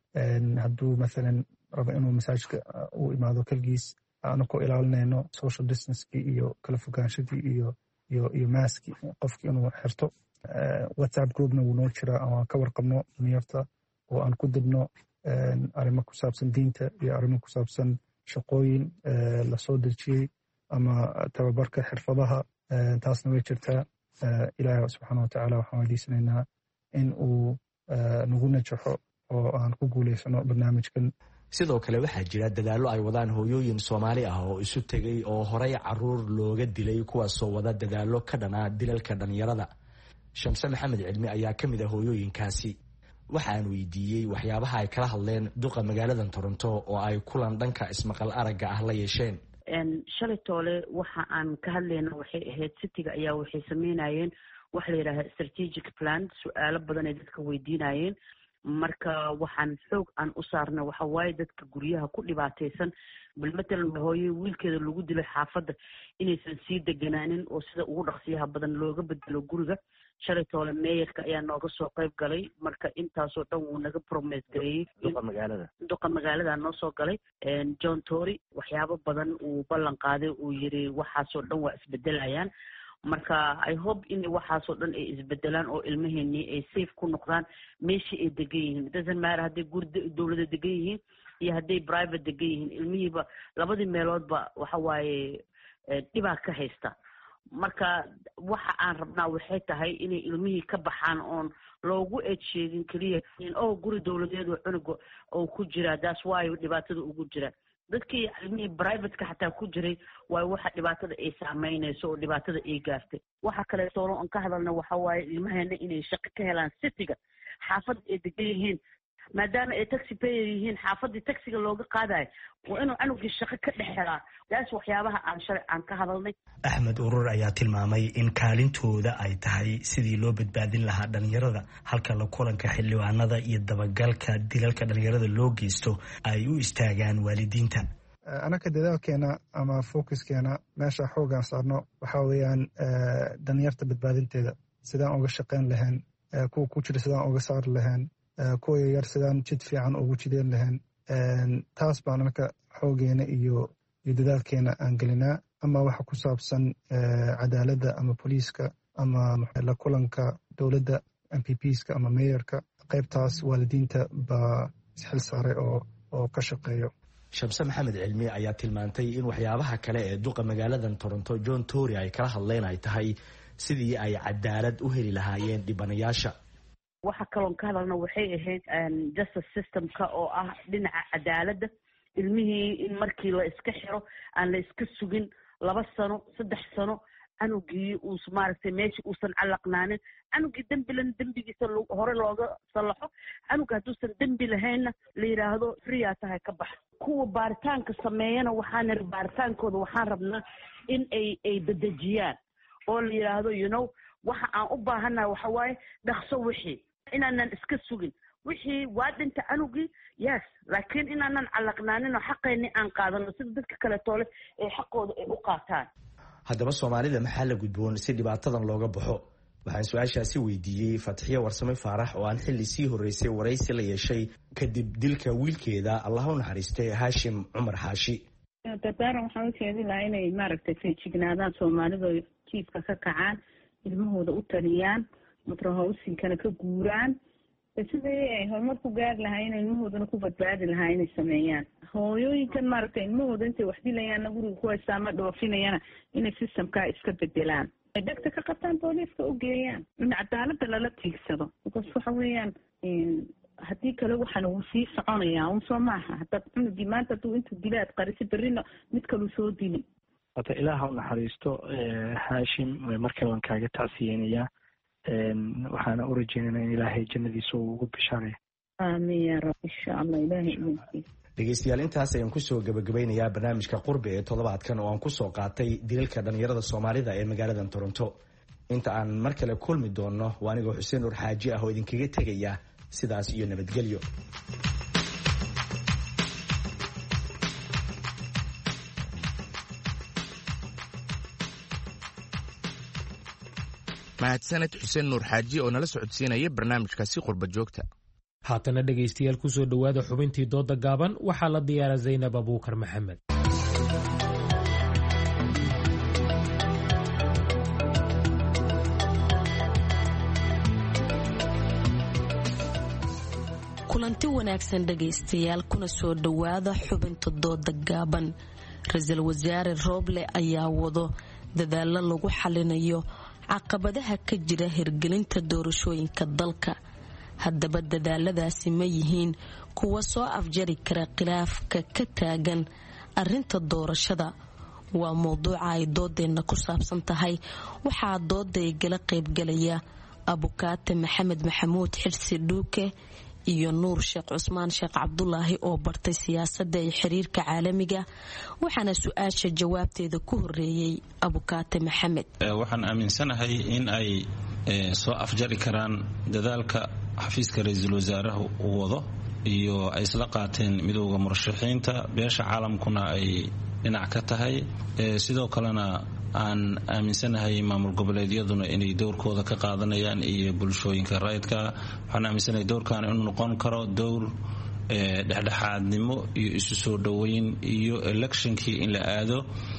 M: hadduu maalan rabo inuu masaajidka u imaado keligiis aanu ku ilaalinayno social distancekii iyo kala fogaanshadii iyo iyo iyo maaskii qofkii inuu xirto. whatsapp groupna wuu noo jiraa aan ka warqabno danyarta oo aan ku dibno arrimo ku saabsan diinta iyo arrimo ku saabsan shaqooyin lasoo dejiyey ama tababarka xirfadaha. taasna way jirtaa. ilaahay subxaana watacaala waxaan weydiisanaynaa in uu nagu najaxo oo aan ku guulaysano barnaamijkan.
L: sidoo kale waxaa jira dadaallo ay wadaan hooyooyin Soomaali ah oo isu tegay oo horey caruur looga dilay kuwaasoo wada dadaallo ka dhanaa dilalka dhalinyarada. Shamse Maxamed Cilmi ayaa ka mid ah hooyooyinkaasi. waxaan weydiiyey waxyaabaha ay kala hadleen duqa magaalada Toronto oo ay kulan dhanka ismaqal aragga ah la yeesheen.
N: shalay toole waxa aan ka hadlayna waxay ahayd citiga ayaa waxay sameynayeen waxa la yidhaaha strategic plan. su-aalo badan ay dadka weydiinayeen. marka waxaan xoog aan u saarna waxa waaye dadka guryaha ku dhibaataysan bal matalan hooye wiilkeeda lagu dilay xaafadda inaysan sii deganaanin oo sida ugu dhaqsiyaha badan looga bedelo guriga. shalay toole meeyarka ayaa nooga soo qayb galay. marka intaasoo dhan wuu naga promise gareeyey. duqa magaalada noo soo galay John Tory waxyaabo badan uu ballan qaaday uu yiri waxaasoo dhan waa isbedelayaan. marka I hope in waxaasoo dhan ay isbedelaan oo ilmaheenii ay safe ku noqdaan meeshii ay degan yihiin. doesn't matter hadday guri dowladda degan yihiin iyo hadday private degan yihiin. ilmihiiba labadii meeloodba waxa waaye dhibaa ka haysta. marka waxa aan rabnaa waxay tahay inay ilmihii ka baxaan oon loogu eedsheegin keliya oo guri dowladeed oo cunuga oo ku jira. that's why dhibaatada ugu jira. dadkii ilmihii privateka xataa ku jiray waayo waxa dhibaatada ay saameynayso oo dhibaatada ay gaartay. waxa kale soo aan ka hadalna waxa waaye ilmaheena inay shaqo ka helaan citiga xaafadda ay degan yihiin maadaama ay taxi payer yihiin xaafadii taxiga looga qaadayo waa inuu canugii shaqo ka dhex helaa. taas waxyaabaha aan shalay aan ka hadalnay.
L: Axmed Urur ayaa tilmaamay in kaalintooda ay tahay sidii loo badbaadin lahaa dhalinyarada halka la kulanka xildhibaanada iyo dabagalka dilalka dhalinyarada loo geysto ay u istaagaan waalidiinta.
M: anaka dadaalkeena ama focuskeena meesha xoogaan saarno waxaa weeyaan dhalinyarta badbaadinteeda sidaan uga shaqayn lahayn, kuwa ku jira sidaan uga saari lahayn, kuwa yaryar sidaan jid fiican ugu jideen lahayn. taas baan anaka xoogeena iyo iyo dadaalkeena aan gelinaa. ama waxa ku saabsan cadaaladda ama booliiska ama la kulanka dowladda M P Pska ama mayorka qaybtaas waalidiinta baa isxil saaray oo oo ka shaqeeyo.
L: Shamse Maxamed Cilmi ayaa tilmaantay in waxyaabaha kale ee duqa magaaladan Toronto John Tory ay kala hadleen ay tahay sidii ay cadaalad u heli lahaayeen dhibanayaasha.
N: waxa kaloon ka hadalna waxay ahayd justice systemka oo ah dhinaca cadaaladda ilmihii in markii la iska xiro aan la iska sugin laba sano saddex sano canugii uu maaragtay meesha uusan calaqnaanin canugii dembilan dembigiisa hore looga salaxo canuga hadduusan dembi lahaynna la yidhaahdo friyaa tahay ka bax kuwa baaritaanka sameeyana waxaan niri baaritaankooda waxaan rabnaa in ay ay bedejiyaan oo la yidhaahdo you know waxa aan u baahannaha waxa waaye dhaqso wixii inaanan iska sugin wixii waa dhinta canugii yes laakiin inaanan calaqnaanin oo xaqeenni aan qaadano sida dadka kale toole ee xaqooda ay u qaataan
L: haddaba soomaalida maxaa la gudboon si dhibaatadan looga baxo waxaan su-aashaasi weydiiyey fatxiye warsame faarax oo aan xilli sii horreysay waraysi la yeeshay kadib dilka wiilkeeda allah u naxariistay haashim cumar xaashi
O: dardaaran waxaan u jeedi lahaa inay maaragtay feejignaadaan soomaalidu jiifka ka kacaan ilmahooda u taliyaan matrahawsinkana ka guuraan sidii ay horumar ku gaari lahaa in ilmahoodana ku badbaadi lahaa inay sameeyaan hooyooyinkan maaragtay ilmahooda intay wax dilayaanna guriga ku haystaa ma dhoofinayana inay systemkaa iska bedelaan ay dhegta ka qabtaan booliiska u geeyaan in cadaaladda lala tiigsado because waxa weeyaan haddii kale waxaan uu sii soconayaa un soo maaha haddaad cunugii maanta hadduu intuu dilaad qarisi berrina mid kaluu soo dili
P: hata ilaaha u naxariisto haashim markale waan kaaga tacsiyeynayaa waxaana u rajeynayna in ilaahay jannadiisa uu ugu bishaaraya
O: aamin ya rab insha allah ilaahay idinkiisa
L: dhegeystayaal intaas ayaan kusoo gabagabeynayaa barnaamijka qurbi ee toddobaadkan oo aan kusoo qaatay dilalka dhalinyarada soomaalida ee magaaladan toronto inta aan mar kale kulmi doono waa anigoo xuseen nuur xaaji ah oo idinkaga tegaya sidaas iyo nabadgelyo
B: mahadsaned xuseen nuur xaaji oo nala socodsiinaya barnaamijkaasi qurba joogta
A: haatana dhegaystayaal kusoo dhowaada xubintii dooda gaaban waxaa la diyaara zaynab abuukar maxamed
Q: kulanti wanaagsan dhegaystayaal kuna soo dhowaada xubinta dooda gaaban ra-iisul wasaare rooble ayaa wado dadaalo lagu xalinayo caqabadaha ka jira hirgelinta doorashooyinka dalka haddaba dadaaladaasi ma yihiin kuwa soo afjari kara khilaafka ka taagan arinta doorashada waa mowduuca ay doodeenna ku saabsan tahay waxaa dooday gala qaybgalaya abukaate maxamed maxamuud xirsi dhuuke iyo nuur sheekh cusmaan sheekh cabdulaahi oo bartay siyaasadda iyo xiriirka caalamiga waxaana su-aasha jawaabteeda ku horeeyey abukaate maxamed
D: waxaan aaminsanahay in ay soo afjari karaan dadaalka xafiiska ra-iisul wasaaraha uu wado iyo ay isla qaateen midowda murashaxiinta beesha caalamkuna ay dhinac ka tahay sidoo kalena aan aaminsanahay maamul goboleedyaduna inay dowrkooda ka qaadanayaan iyo bulshooyinka rayidka waxaan aaminsanahay dowrkan inuu noqon karo dowr dhexdhexaadnimo iyo isu soo dhoweyn iyo electionkii in la aado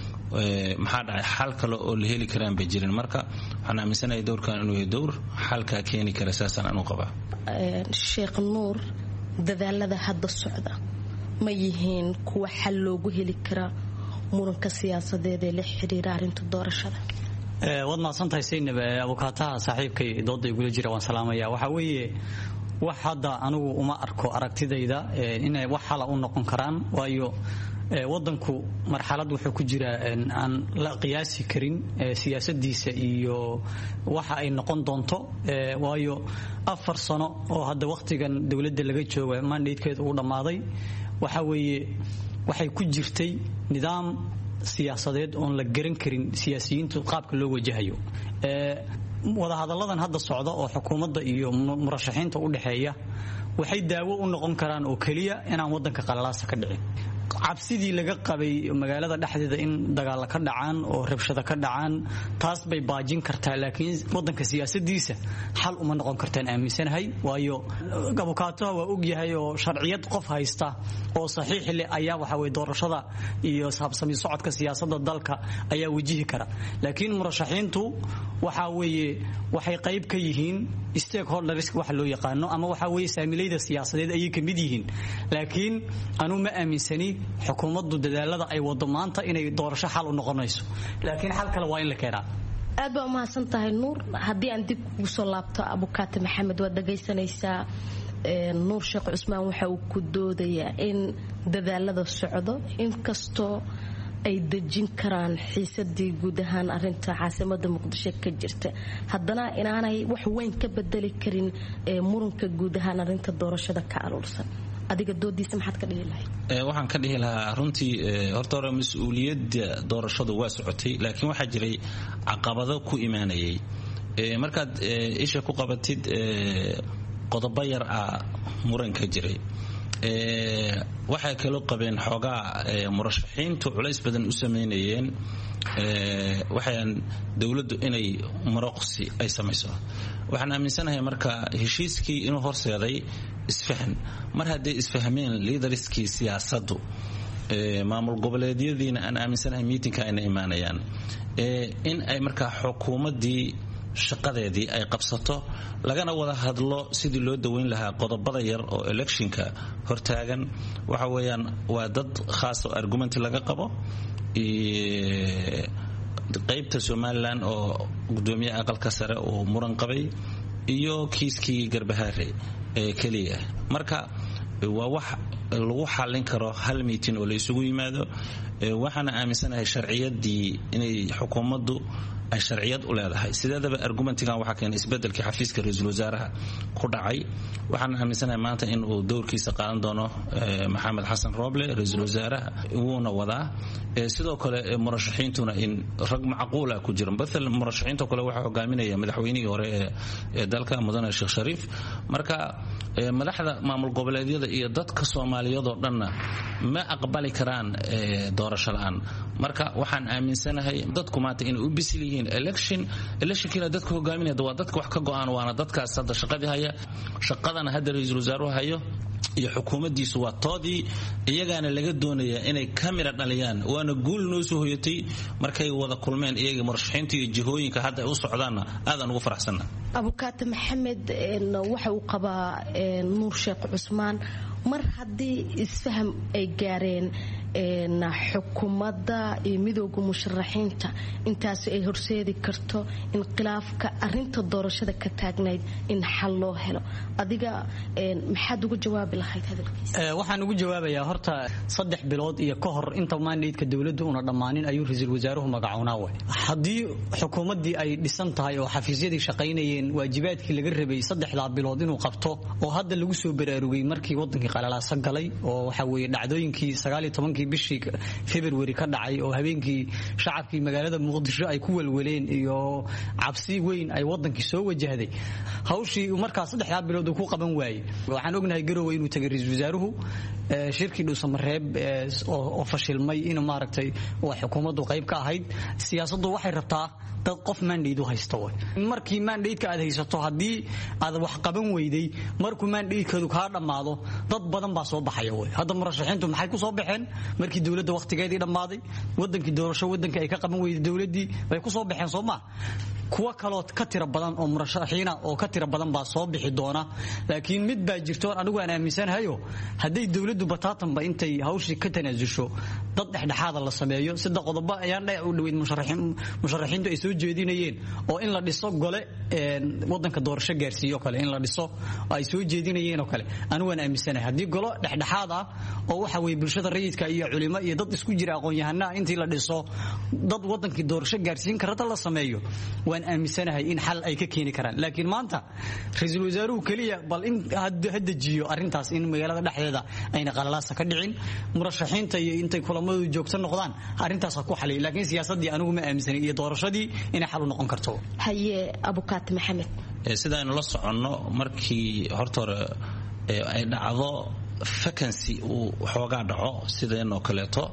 D: maxaa dhacay xal kale oo la heli karaan bay jirin marka waxaan aaminsanahay dowrkan inuu yahay dowr xalkaa keeni kara saasaan anu qabaa
Q: sheekh nuur dadaalada hadda socda ma yihiin kuwa xal loogu heli kara muranka siyaasadeed ee la xiriira arrinta doorashada
E: waad mahadsantahay saynab abukaataha saaxiibkay dooda igula jira waan salaamaya waxaa weeye wax hadda anigu uma arko aragtidayda inay wax xala u noqon karaan waayo wadanku marxalad wuxuu ku jiraa aan la qiyaasi karin siyaasadiisa iyo waxa ay noqon doonto waayo afar sano oo hadda waqtigan dowladda laga jooga mandatekeeda uu dhammaaday waxa weeye waxay ku jirtay nidaam siyaasadeed oon la garan karin siyaasiyiintu qaabka loo wajahayo wadahadalladan hadda socda oo xukuumadda iyo murashaxiinta u dhexeeya waxay daawo u noqon karaan oo keliya inaan wadanka qalalaasa ka dhicin cabsidii laga qabay magaalada dhexdeeda in dagaalla ka dhacaan oo rabshada ka dhacaan taas bay baajin kartaa laakiin wadanka siyaasadiisa xal uma noqon kartaan aaminsanahay waayo abukaataha waa ogyahay oo sharciyad qof haysta oo saxiix leh ayaa waxa weye doorashada iyo habsami socodka siyaasadda dalka ayaa wajihi kara laakiin murashaxiintu waxa weeye waxay qayb ka yihiin stakeholders waxa loo yaqaano ama waxa weeye saamilayda siyaasadeed ayay ka mid yihiin laakiin anu ma aaminsani xukuumaddu dadaalada ay wado maanta inay doorasho xal u noqonayso laakiin xal kale waa in la keenaa
Q: aad baa umahadsan tahay nuur haddii aan dib ugu soo laabto abukaate maxamed waad dhagaysanaysaa nuur sheekh cusmaan waxa uu ku doodayaa in dadaalada socdo inkastoo ay dejin karaan xiisadii guud ahaan arinta caasimada muqdisho ka jirta haddana inaanay wax weyn ka bedeli karin muranka guud ahaan arinta doorashada ka aluursan adiga doodiisa maxaad ka dhihi lahayd
D: waxaan ka dhihi lahaa runtii horta hore mas-uuliyadda doorashadu waa socotay laakiin waxaa jiray caqabado ku imaanayay markaad isha ku qabatid qodobo yar ah muranka jiray waxay kaloo qabeen xoogaa murashaxiintu culays badan u sameynayeen waxaan dowladdu inay maroqsi ay samayso waxaan aaminsanahay marka heshiiskii inuu horseeday isfahan mar hadday isfahmeen liidariskii siyaasaddu maamul goboleedyadiina aan aaminsanahay miitinka ayna imaanayaan in ay markaa xukuumaddii shaqadeedii ay qabsato lagana wada hadlo sidii loo daweyn lahaa qodobada yar oo electionka hortaagan waxa weeyaan waa dad khaas oo argumenti laga qabo qaybta Somaliland oo gudoomiyaha aqalka sare oo muran qabay iyo kiiskii Garbahaare ee kaliya marka waa wax lagu xalin karo hal meeting oo la isugu yimaado waxaana aaminsanahay sharciyadii inay xukuumaddu ay sharciyad u leedahay sideedaba argumentigan waxa keenay isbedelkii xafiiska ra'iisul wasaaraha ku dhacay waxaan aaminsanahay maanta in uu doorkiisa qaadan doono Maxamed Xasan Roble ra'iisul wasaaraha uuna wadaa sidoo kale murashaxiintuna in rag macquul ah ku jiraan badal murashaxiinta kale waxa hogaaminaya madaxweynihii hore ee dalka mudane Sheekh Shariif marka madaxda maamul goboleedyada iyo dadka Soomaaliyeed oo dhanna ma aqbali karaan doorasho la'aan marka waxaan aaminsanahay dadku maanta in u bisliyiin election electionkina dadka hogaaminaya waa dadka wax ka go'aan waana dadkaas hadda shaqadii haya shaqadana hadda ra'iisul wasaaruhu hayo iyo xukuumaddiisu waa toodii iyagaana laga doonayaa inay kamira dhaliyaan waana guul noo soo hoyatay markay wada kulmeen iyaga murashaxiinta iyo jihooyinka hadda ay u socdaanna aadan ugu faraxsanna
Q: abukaate maxamed waxa uu qabaa nuur sheekh cusmaan mar haddii isfaham ay gaareen xukuumadda iyo midowga musharaxiinta intaas ay horseedi karto in khilaafka arinta doorashada ka taagnayd in xal loo helo adiga maxaad ugu jawaabi lahayd hadalkiisa
E: waxaan ugu jawaabayaa horta saddex bilood iyo ka hor inta mandateeka dawladdu una dhammaanin ayuu ra'iisul wasaaruhu magacawnaa way haddii xukuumaddii ay dhisan tahay oo xafiisyadii shaqaynayeen waajibaadkii laga rabay saddexdaa bilood inuu qabto oo hadda lagu soo baraarugay markii wadankii qalalaasa galay oo waxa weeye dhacdooyinkii sagaal iyo tobankii bishii February ka dhacay oo habeenkii shacabkii magaalada Muqdisho ay ku walwaleen iyo cabsi weyn ay wadankii soo wajahday hawshii markaas saddexda bilood uu ku qaban waayay waxaan ognahay Garowe inuu tagay ra'iisul wasaaruhu shirkii Dhuusamareeb oo fashilmay in maaragtay oo xukuumaddu qayb ka ahayd siyaasaddu waxay rabtaa dad qof mandate u haysto way markii mandate-ka aad haysato hadii aad wax qaban weyday markuu mandate-kadu ka dhamaado dad badan baa soo baxaya way hadda murashaxiintu maxay ku soo baxeen markii dawladda waqtigeedii dhamaaday wadankii doorasho wadanka ay ka qaban weyday dawladdii way ku soo baxeen Soomaa kuwa kale ka tira badan oo murashaxiina oo ka tira badan baa soo bixi doona laakiin mid baa jirto anigu aan aaminsanahay haday dawladdu bataatanba intay hawshii ka tanaasusho dad dhexdhexaad la sameeyo sida qodobo ayaan u dhaweyd musharaxiin musharaxiintu ay soo jeedinayeen oo in la dhiso gole wadanka doorasho gaarsiiyo kale in la dhiso ay soo jeedinayeen oo kale anigu aan aaminsanahay hadii golo dhexdhexaad ah oo waxa way bulshada rayidka iyo culimo iyo dad isku jira aqoon yahana intii la dhiso dad wadankii doorasho gaarsiin karta la sameeyo waan aaminsanahay in xal ay ka keeni karaan laakiin maanta ra'iisul wasaaruhu kaliya bal in hadda jiyo arintaas in magaalada dhexdeeda ayna qalalaasa ka dhicin murashaxiinta iyo intay kulamadu joogto noqdaan arintaas ku xalay laakiin siyaasadii anigu ma aaminsanay iyo doorashadii inay xal u noqon karto
Q: haye abukaate maxamed
D: sida aynu la soconno markii horta hore ay dhacdo vacancy uu xoogaa dhaco sideenoo kaleeto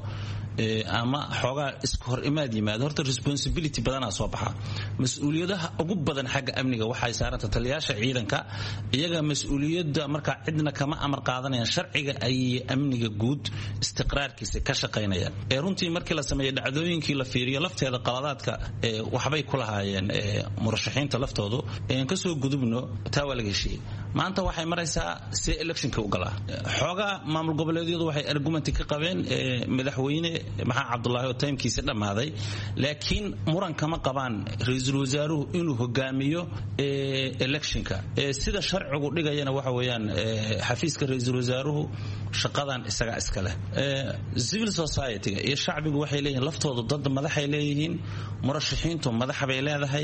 D: ama xoogaa isku hor imaad yimaado horta responsibility badanaa soo baxa mas-uuliyadaha ugu badan xagga amniga waxay saaranta taliyaasha ciidanka iyaga mas-uuliyadda markaa cidna kama amar qaadanayaan sharciga ay amniga guud istiqraarkiisa ka shaqaynayaan ee runtii markii la sameeyay dhacdooyinkii la fiiriyo lafteeda qaladaadka waxbay ku lahaayeen murashaxiinta laftoodu een ka soo gudubno taa waa laga heshiiyey maanta waxay maraysaa si electionka u galaa xoogaa maamul goboleedyadu waxay argumenti ka qabeen madaxweyne maxaa cabdullaahi oo taymkiisa dhammaaday laakiin muran kama qabaan ra-iisul wasaaruhu inuu hogaamiyo electionka sida sharcigu dhigayana waxa weeyaan xafiiska ra-iisul wasaaruhu shaqadan isaga iska leh civil society iyo shacbigu waxay leeyihiin laftooda dad madaxay leeyihiin murashaxiintu madax bay leedahay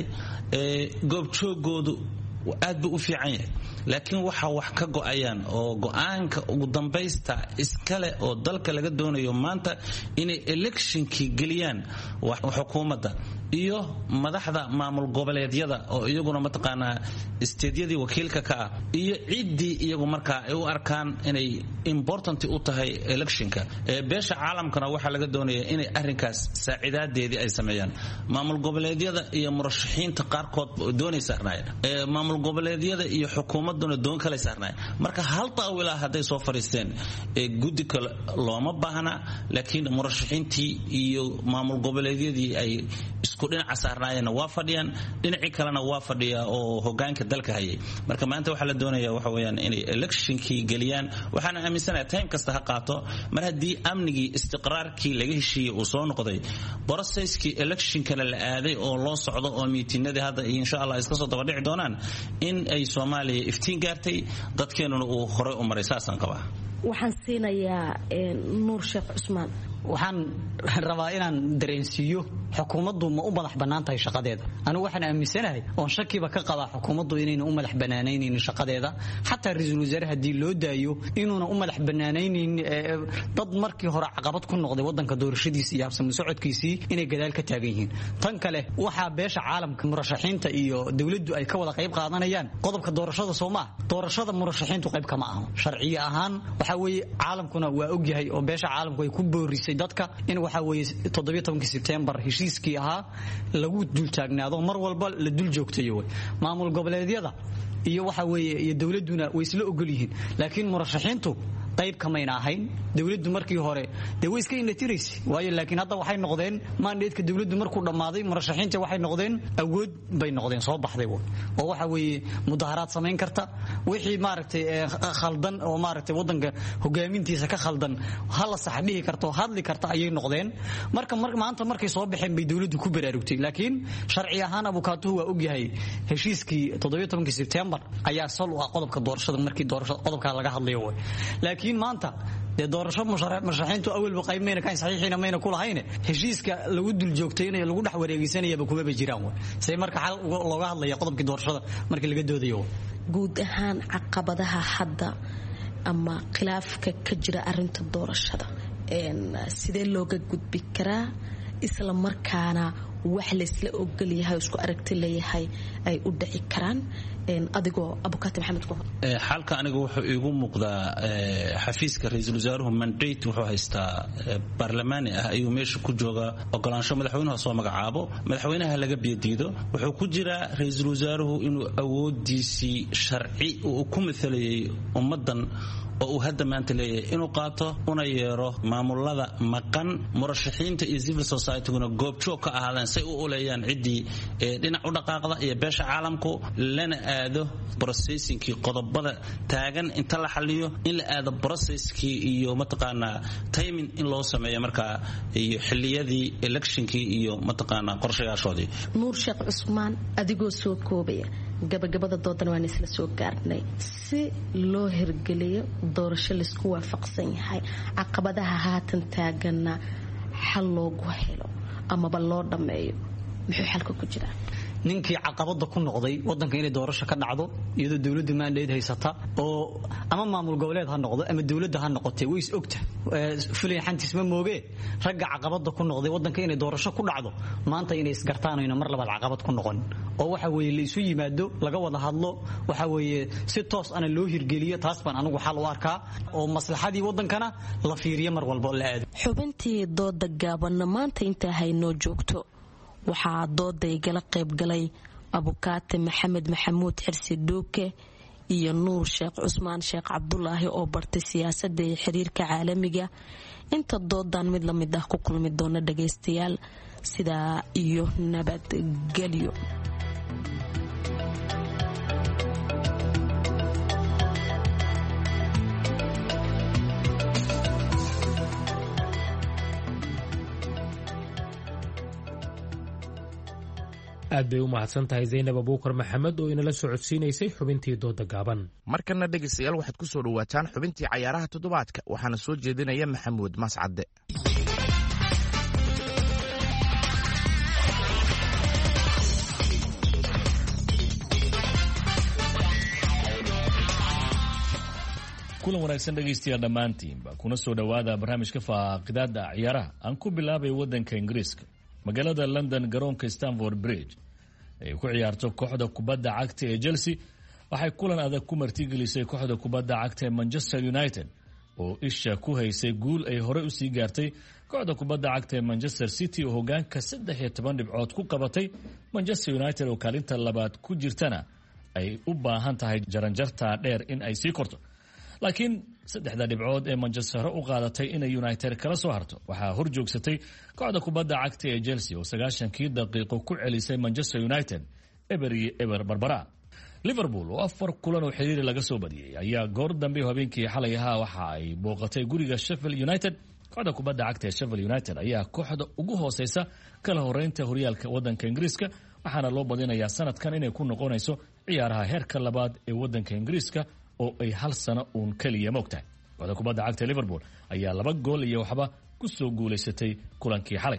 D: goobjoogoodu aad buu u fiican yahay laakiin waxa wax ka go'ayaan oo go'aanka ugu dambaysta iskale oo dalka laga doonayo maanta inay electionkii geliyaan xukuumadda iyo madaxda maamul goboleedyada oo iyaguna mataqaanaa isteedyadii wakiilka ka ah iyo ciddii iyagu markaa ay u arkaan inay important u tahay electionka beesha caalamkana waxaa laga doonaya inay arrinkaas saacidaadeedii ay sameeyaan maamul goboleedyada iyo murashaxiinta qaarkood doonay saarnaayeen maamul goboleedyada iyo xukuumaduna doon kale saarnaayeen marka hal taawila hadday soo fariisteen guddi kale looma baahna laakiin murashaxiintii iyo maamul goboleedyadii ay isku dhinaca saarnaayeen waa fadhiyaan dhinacii kalena waa fadhiya oo hogaanka dalka hayay marka maanta waxa la doonaya waxa weeyaan inay electionkii geliyaan waxaan aaminsanahay time kasta ha qaato mar haddii amnigii istiqraarkii laga heshiiyey uu soo noqday processkii electionkana la aaday oo loo socdo oo miitinadii hadda insha allah iska soo daba dhici doonaan in ay Soomaaliya iftiin gaartay dadkeenuna uu hore u maray saasan qabaa
Q: waxaan siinayaa nuur sheekh cusmaan
E: waxaan rabaa inaan dareensiiyo xukuumaddu ma u madax bannaan tahay shaqadeeda anigu waxaan aaminsanahay oon shakiba ka qabaa xukuumaddu inayna u madax bannaanaynin shaqadeeda xataa ra-iisul wasaare haddii loo daayo inuuna u madax bannaanaynin dad markii hore caqabad ku noqday waddanka doorashadiisa iyo habsami socodkiisii inay gadaal ka taagan yihiin tan kale waxaa beesha caalamka murashaxiinta iyo dowladdu ay ka wada qayb qaadanayaan qodobka doorashada Soomaa doorashada murashaxiintu qayb kama aha sharciye ahaan waxa weeye caalamkuna waa ogyahay oo beesha caalamku ay ku boorisay dadka in waxa weeye toddoba iyo tobanka September heshiiskii ahaa lagu dul taagnaado mar walba la dul joogtayo maamul goboleedyada iyo waxa weeye iyo dawladuna way isla ogol yihiin laakiin murashaxiintu qayb kamayna ahayn dawladdu markii hore de way iska inatiris waayo laakiin hadda waxay noqdeen mandateeka dawladdu markuu dhamaaday murashaxiinta waxay noqdeen awood bay noqdeen soo baxday oo waxa weeye mudaharaad sameyn karta wixii maaragtay khaldan oo maaragtay wadanka hogaamintiisa ka khaldan hala sax dhihi karto hadli karta ayay noqdeen marka maanta markay soo baxeen bay dawladdu ku baraarugtay laakiin sharci ahaan abukaatuhu waa ogyahay heshiiskii toddoba iyo tobanka September ayaa sal u ah qodobka doorashada markii doorashada qodobka laga hadlayo laakiin maanta de doorasho murashaxiintu awalba qaybmayna kan saxiixina mayna ku lahayn heshiiska lagu dul joogtay in lagu dhex wareegaysanayaba kuma jiraan say marka xal looga hadlayo qodobkii doorashada markii laga doodayo
Q: guud ahaan caqabadaha hadda ama khilaafka ka jira arinta doorashada een sidee looga gudbi karaa isla markaana wax la isla ogol yahay isku aragti leeyahay ay u dhici karaan adigoo abukaati maxamed ku
D: xalka aniga wuxuu iigu muuqdaa xafiiska ra-iisul wasaaruhu mandate wuxuu haystaa baarlamaani ah ayuu meesha ku jooga ogolaansho madaxweynaha soo magacaabo madaxweynaha laga biyadiido wuxuu ku jiraa ra-iisul wasaaruhu inuu awoodiisii sharci uu ku midalayay ummadan oo uu hadda maanta leeyahay inuu qaato una yeero maamulada maqan murashaxiinta iyo civil society-guna goobjoog ka ahaadaan say u uleeyaan ciddii dhinac u dhaqaaqda iyo beesha caalamku lana aado processingkii qodobada taagan inta la xaliyo in la aado processkii iyo mataqaanaa timing in loo sameeyo markaa iyo xilliyadii electionkii iyo mataqaanaa qorshayaashoodii
Q: nuur sheekh cusmaan adigoo soo koobaya gabagabada doodan waan isla soo gaarnay si loo hirgeliyo doorasho la isku waafaqsan yahay caqabadaha haatan taagana xal loogu helo ama ba loo dhameeyo muxuu xalka ku jiraa
E: ninkii caqabada ku noqday wadanka inay doorasho ka dhacdo iyadoo dawladda mandate haysata oo ama maamul goboleed ha noqdo ama dawladda ha noqotay way is ogta fulay xantiis ma mooge ragga caqabada ku noqday wadanka inay doorasho ku dhacdo maanta inay isgartaan oo mar labaad caqabad ku noqon oo waxa weeye la isu yimaado laga wada hadlo waxa weeye si toos ana loo hirgeliyo taas baan anigu xal u arkaa oo maslaxadii wadankana la fiiriyo mar walba la aado
Q: xubintii dooda gaaban maanta inta hayno joogto waxaa dooda igala qayb galay abukaate maxamed maxamuud xirsi dhuuke iyo nuur sheekh cusmaan sheekh cabdulaahi oo bartay siyaasadda iyo xiriirka caalamiga inta doodan mid lamid ah ku kulmi doona dhagaystayaal sidaa iyo nabadgelyo
A: aad bay u mahadsan tahay zaynab abuukar maxamed oo inala socodsiinaysay xubintii dooda gaaban.
B: markana dhegaystayaal waxaad ku soo dhawaataan xubintii cayaaraha toddobaadka waxaana soo jeedinaya maxamuud mascade.
R: kulan wanaagsan dhegaystayaal dhammaantiinba kuna soo dhowaada barnaamijka faaqidaada ciyaaraha. aan ku bilaabay waddanka ingiriiska magaalada london garoonka Stamford Bridge ay ku ciyaarto kooxda kubadda cagta ee Chelsea waxay kulan adag ku martigelisay kooxda kubadda cagta ee Manchester United oo isha ku haysay guul ay hore u sii gaartay kooxda kubadda cagta ee Manchester City oo hogaanka saddex iyo toban dhibcood ku qabatay. Manchester United oo kaalinta labaad ku jirtana ay u baahan tahay jaranjarta dheer in ay sii korto, laakiin saddexda dhibcood ee Manchester u qaadatay inay United kala soo harto waxaa hor joogsatay kooxda kubadda cagta ee Chelsea oo sagaashankii daqiiqo ku celisay Manchester United eber iyo eber barbara. Liverpool oo afar kulan oo xiriir laga soo badiyay ayaa goor dambe habeenkii xalay ahaa waxa ay booqatay guriga Sheffield United. kooxda kubadda cagta ee Sheffield United ayaa kooxda ugu hooseysa kala horeynta horyaalka waddanka Ingiriiska waxaana loo badinayaa sanadkan inay ku noqonayso ciyaaraha heerka labaad ee waddanka Ingiriiska oo ay hal sano uun kaliya moogtahay. kooxda kubadda cagta ee Liverpool ayaa laba gool iyo waxba ku soo guuleysatay kulankii xalay.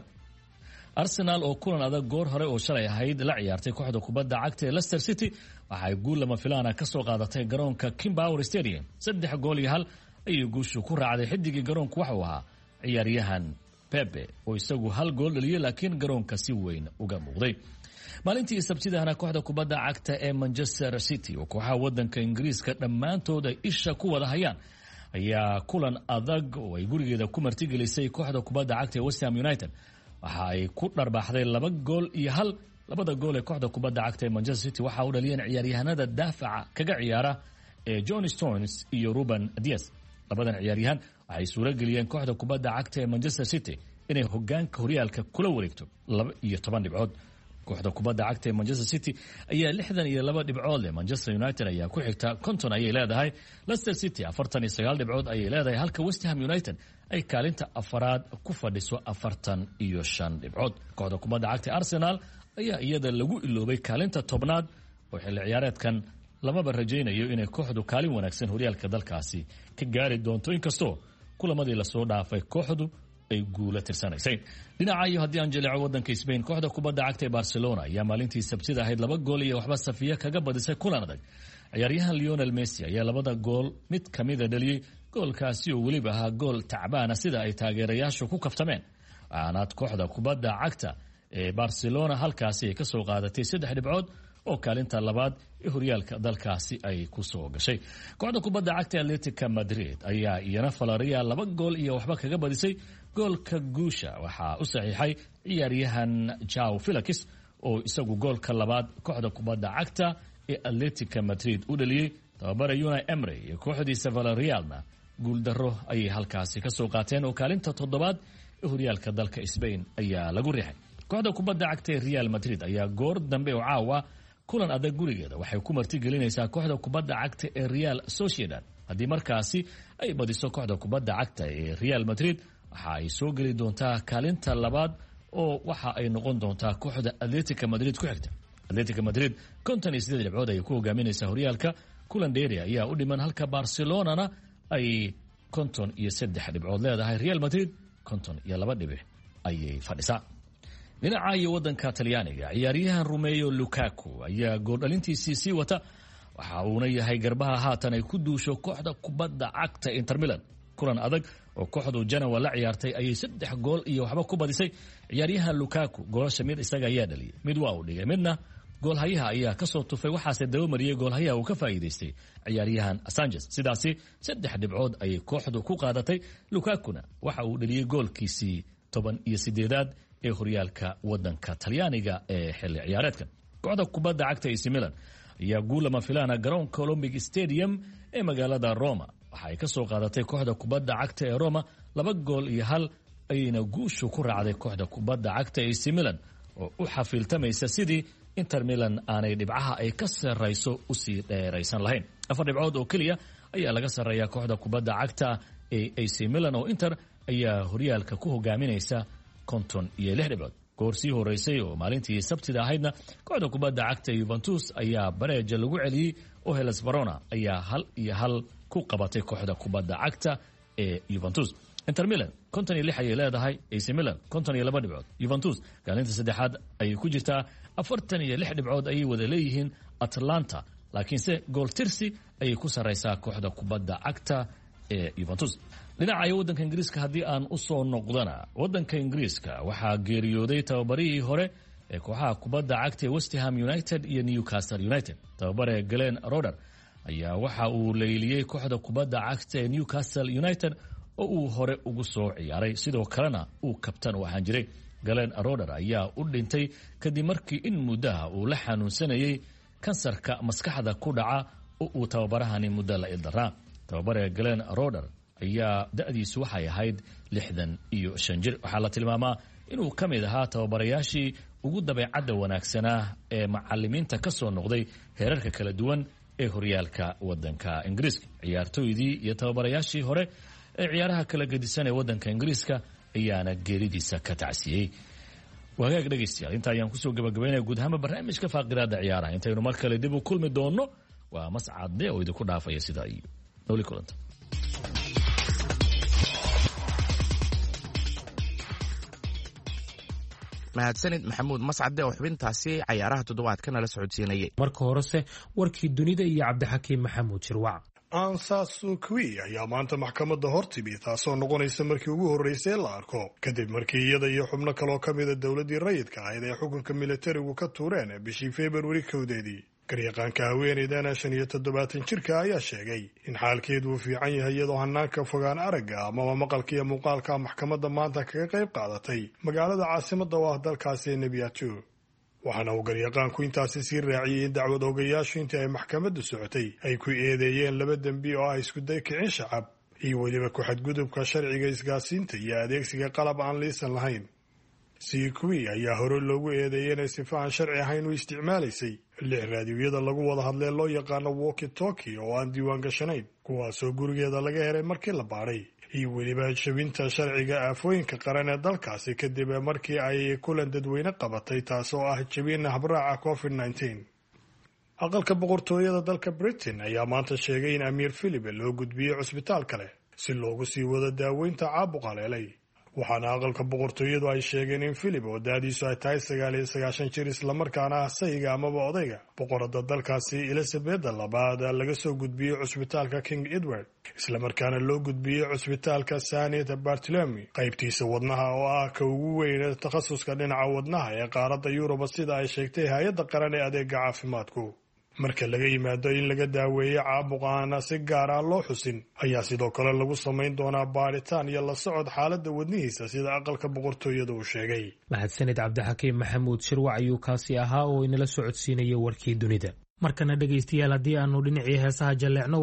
R: Arsenal oo kulan adag goor hore oo shalay ahayd la ciyaartay kooxda kubadda cagta ee Leicester City waxay guul lama filaana ka soo qaadatay garoonka King Power Stadium. saddex gool iyo hal ayay guushu ku raacday. xidigii garoonku waxa uu ahaa ciyaaryahan Pepe oo isagu hal gool dhaliyay laakiin garoonka si weyn uga muuqday. maalintii sabtidahana kooxda kubadda cagta ee Manchester City oo kooxaha waddanka Ingiriiska dhammaantood ay isha ku wada hayaan ayaa kulan adag oo ay gurigeeda ku martigelisay kooxda kubadda cagta ee West Ham United waxa ay ku dharbaaxday laba gool iyo hal. labada gool ee kooxda kubadda cagta ee Manchester City waxa uu dhaliyeen ciyaaryahanada daafaca kaga ciyaara ee John Stones iyo Ruben Dias. labadan ciyaaryahan waxay suura geliyeen kooxda kubadda cagta ee Manchester City inay hogaanka horyaalka kula wareegto laba iyo toban dhibcood. kooxda kubadda cagta ee Manchester City ayaa lixdan iyo laba dhibcood leh. Manchester United ayaa ku xigta konton ayay leedahay. Leicester City afartan iyo sagaal dhibcood ayay leedahay halka West Ham United ay kaalinta afaraad ku fadhiso afartan iyo shan dhibcood. kooxda kubadda cagta Arsenal ayaa iyada lagu iloobay kaalinta tobnaad oo xilli ciyaareedkan lamaba rajaynayo inay kooxdu kaalin wanaagsan horyaalka dalkaasi ka gaari doonto inkastoo kulamadii lasoo dhaafay kooxdu ay guula tirsanaysay. dhinaca iyo haddii aan jaleeco waddanka Spain kooxda kubadda cagta ee Barcelona ayaa maalintii sabtida ahayd laba gool iyo waxba safiya kaga badisay kulan adag. ciyaaryahan Lionel Messi ayaa labada gool mid kamida dhaliyay. goolkaasi oo weliba ahaa gool tacbaana sida ay taageerayaashu ku kaftameen. waxaanaad kooxda kubadda cagta ee Barcelona halkaasi ay ka soo qaadatay saddex dhibcood oo kaalinta labaad ee horyaalka dalkaasi ay ku soo gashay. kooxda kubadda cagta Atletico Madrid ayaa iyana Villarreal laba gool iyo waxba kaga badisay. goolka guusha waxaa u saxiixay ciyaaryahan Joao Felix oo isagu goolka labaad kooxda kubadda cagta ee Atletico Madrid u dhaliyay. tababara Unai Emery iyo kooxdiisa Villarrealna guuldaro ayay halkaasi ka soo qaateen oo kaalinta toddobaad ee horyaalka dalka Spain ayaa lagu riixay. kooxda kubadda cagta ee Real Madrid ayaa goor dambe oo caawa kulan adag gurigeeda waxay ku martigelinaysaa kooxda kubadda cagta ee Real Sociedad. haddii markaasi ay badiso kooxda kubadda cagta ee Real Madrid waxa ay soo geli doontaa kaalinta labaad oo waxa ay noqon doontaa kooxda Atletico Madrid ku xigta. Atletico Madrid konton iyo siddeed dhibcood ay ku hogaaminaysaa horyaalka. kulan dheeri ayaa u dhiman halka Barcelona ay konton iyo saddex dhibcood leedahay. Real Madrid konton iyo laba dhibic ayay fadhisaa. dhinaca iyo waddanka Talyaaniga ciyaaryahan Romelu Lukaku ayaa gool dhalintiisii sii wata waxa uuna yahay garbaha haatan ay ku duusho kooxda kubadda cagta Inter Milan. kulan adag oo kooxdu Genoa la ciyaartay ayay saddex gool iyo waxba ku badisay. ciyaaryahan Lukaku goolasha mid isaga ayaa dhaliyay mid waa uu dhigay midna goolhayaha ayaa ka soo tufay waxaase daba mariyay goolhayaha uu ka faa'iideystay ciyaaryahan Sanchez. sidaasi saddex dhibcood ayay kooxdu ku qaadatay. Lukakuna waxa uu dhaliyay goolkiisii toban iyo siddeedaad ee horyaalka waddanka Talyaaniga ee xilli ciyaareedkan. kooxda kubadda cagta A C Milan ayaa guul lama filaana garoonka Olympic Stadium ee magaalada Roma waxa ay ka soo qaadatay kooxda kubadda cagta ee Roma laba gool iyo hal ayayna guushu ku raacday kooxda kubadda cagta A C Milan oo u xafiiltamaysa sidii Inter Milan aanay dhibcaha ay ka sarrayso u sii dheeraysan lahayn. afar dhibcood oo keliya ayaa laga sarreeyaa kooxda kubadda cagta ee A C Milan oo Inter ayaa horyaalka ku hogaaminaysa konton iyo lix dhibcood. goorsii horeysay oo maalintii sabtida ahaydna kooxda kubadda cagta Juventus ayaa bareeja lagu celiyey oo Hellas Verona ayaa hal iyo hal ku qabatay kooxda kubadda cagta ee Juventus. Inter Milan konton iyo lix ayay leedahay, A C Milan konton iyo laba dhibcood. Juventus kaalinta saddexaad ayay ku jirtaa, afartan iyo lix dhibcood ayay wada leeyihiin Atlanta, laakiinse gool tirsi ayay ku sareysaa kooxda kubadda cagta ee Juventus. dhinaca waddanka Ingiriiska haddii aan u soo noqdana, waddanka Ingiriiska waxaa geeriyooday tababarihii hore ee kooxaha kubadda cagta ee West Ham United iyo Newcastle United. Tababare Glenn Roeder ayaa waxa uu leyliyey kooxda kubadda cagta ee Newcastle United oo uu hore ugu soo ciyaaray, sidoo kalena uu kabtan u ahaan jiray. Glenn Roeder ayaa u dhintay kadib markii in muddaha uu la xanuunsanayay kansarka maskaxda ku dhaca oo uu tababarahani muddo la ildaraa. Tababare Glenn Roeder ayaa da'diisu waxay ahayd lixdan iyo shan jir. Waxaa la tilmaamaa inuu ka mid ahaa tababarayaashii ugu dabeecadda wanaagsanaa ee macallimiinta ka soo noqday heerarka kala duwan ee horyaalka waddanka Ingiriiska. Ciyaartooydii iyo tababarayaashii hore ee ciyaaraha kala gedisan ee waddanka Ingiriiska ayaana geeridiisa ka tacsiyey. wagaag dhegeystayaal, inta ayaan kusoo gabagabaynaya guud ahaan barnaamijka Faaqidaada Ciyaaraha. Intaynu mar kale dib u kulmi doono, waa Mascade oo idinku dhaafaya sidaa iyo nooli kulanta.
B: mahadsanid maxamuud mascade oo xubintaasi cayaaraha toddobaadka nala socodsiinayay.
A: marka horese warkii dunida iyo cabdixakiim maxamuud shirwac.
F: Aung San Suu Kyi ayaa maanta maxkamadda hortimi, taasoo noqonaysa markii ugu horreysay la arko kadib markii iyada iyo xubno kaloo ka mida dowladdii rayidka ahayd ee xukunka militarigu ka tuureen bishii Februari kowdeedii. garyaqaanka haweeneydan shan iyo toddobaatan jirka ayaa sheegay in xaalkeedu uu fiican yahay iyadoo hanaanka fogaan aragga amaba maqalka iyo muuqaalka maxkamadda maanta kaga qayb qaadatay magaalada caasimadda oo ah dalkaasi Nebiyaatu. waxaana uu garyaqaanku intaasi sii raaciyey in dacwad ogayaashu intii ay maxkamaddu socotay ay ku eedeeyeen laba dembi oo ah isku day kicin shacab iyo weliba ku xadgudubka sharciga isgaasiinta iyo adeegsiga qalab aan liisan lahayn. Suu Kyi ayaa hore loogu eedeeyay inay sifa aan sharci ahayn u isticmaalaysay lix raadiyoyada lagu wada hadlee loo yaqaano walkie talkie oo aan diiwaan gashanayn, kuwaasoo gurigeeda laga helay markii la baadhay, iyo weliba jabinta sharciga aafooyinka qaran ee dalkaasi kadib markii ay kulan dadweyne qabatay taasoo ah jabin habraaca covid nineteen. aqalka boqortooyada dalka Britain ayaa maanta sheegay in Amiir Philip loo gudbiyey cusbitaal kale si loogu sii wado daaweynta caabuq haleelay. waxaana aqalka boqortooyadu ay sheegeen in Philip oo daadiisu ay tahay sagaal iyo sagaashan jir islamarkaana ah sayga amaba odayga boqorada dalkaasi Elizabeth labaad laga soo gudbiyey cusbitaalka King Edward, islamarkaana loo gudbiyey cusbitaalka Saint Bartholomew qaybtiisa wadnaha oo ah ka ugu weyn takhasuska dhinaca wadnaha ee qaaradda Yurub sida ay sheegtay hay'adda qaran ee adeega caafimaadku. marka laga yimaado in laga daaweeyo caabuqaana si gaar ah loo xusin, ayaa sidoo kale lagu samayn doonaa baaritaan iyo la socod xaaladda wadnihiisa sida aqalka boqortooyada uu sheegay.
A: mahadsanid cabdixakiim maxamuud shirwac ayuu kaasi ahaa oo inala socodsiinayay warkii dunida. markana dhegaystayaal, haddii aanu dhinacii heesaha jalleecno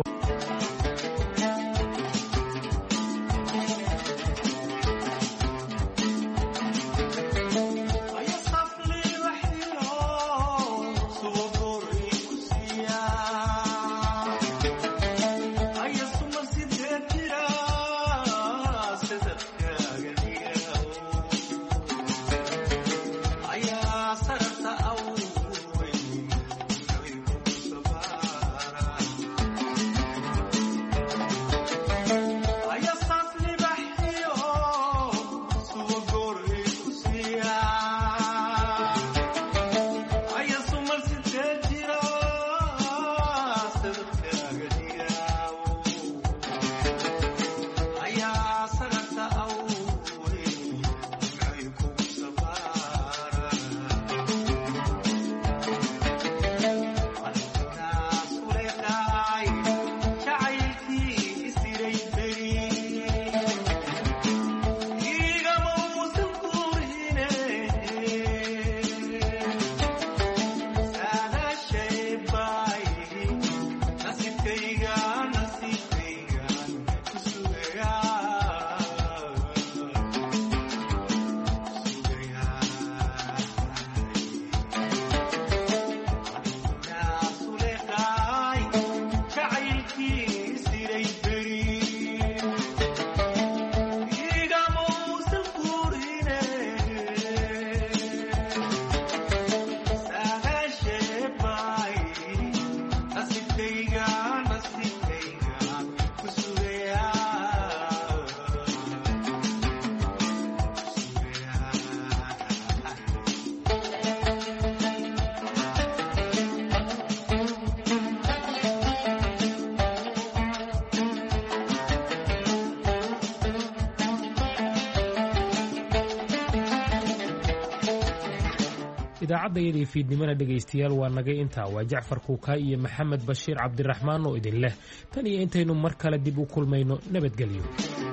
A: idaacadayadii fiidnimana dhegaystayaal waa nagay intaa waa jacfar kuukaa iyo maxamed bashiir cabdiraxmaan oo idin leh tan iyo intaynu mar kale dib u kulmayno nabadgelyo.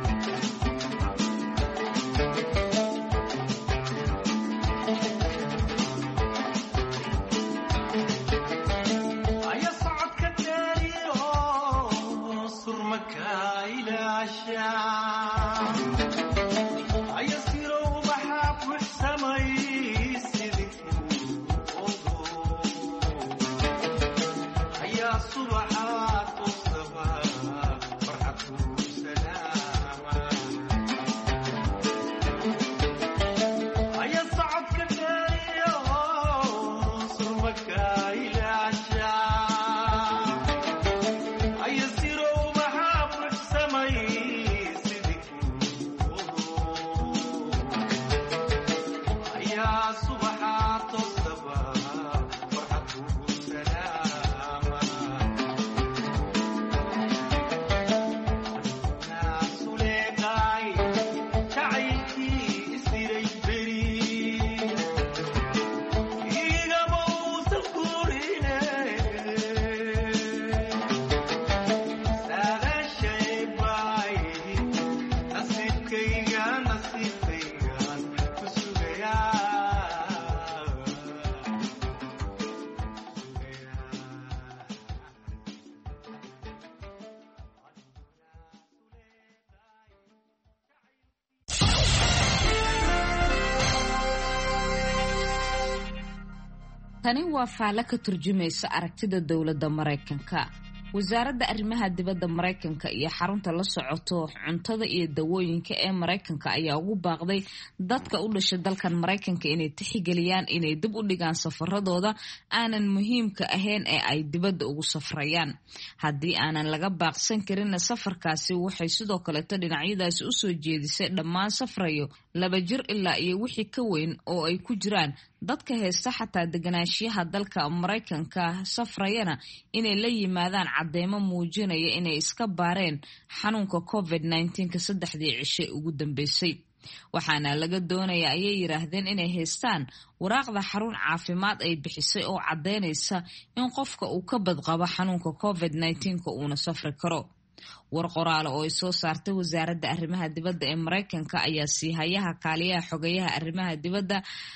S: tani waa faale ka turjumaysa aragtida dowladda Mareykanka. wasaaradda arrimaha dibadda Mareykanka iyo xarunta la socoto cuntada iyo dawooyinka ee Mareykanka ayaa ugu baaqday dadka u dhashay dalkan Mareykanka inay tixgeliyaan inay dib u dhigaan safaradooda aanan muhiimka ahayn ee ay dibadda ugu safrayaan. haddii aanan laga baaqsan karin safarkaasi waxay sidoo kale dhinacyadaasi u soo jeedisay dhammaan safrayo laba jir ilaa iyo wixii ka weyn oo ay ku jiraan dadka heesta xataa deganaanshiyaha dalka Mareykanka safrayana inay la yimaadaan cadeymo muujinaya inay iska baareen xanuunka covid nineteen ka saddexdii cishe ugu dambeysay. waxaana laga doonayaa ayay yiraahdeen inay haystaan waraaqda xarun caafimaad ay bixisay oo cadeynaysa in qofka uu ka badqabo xanuunka covid nineteen ka uuna safri karo. war qoraal oo ay soo saartay wasaaradda arrimaha dibadda ee Mareykanka ayaa sii hayaha kaaliyaha xogayaha arrimaha dibadda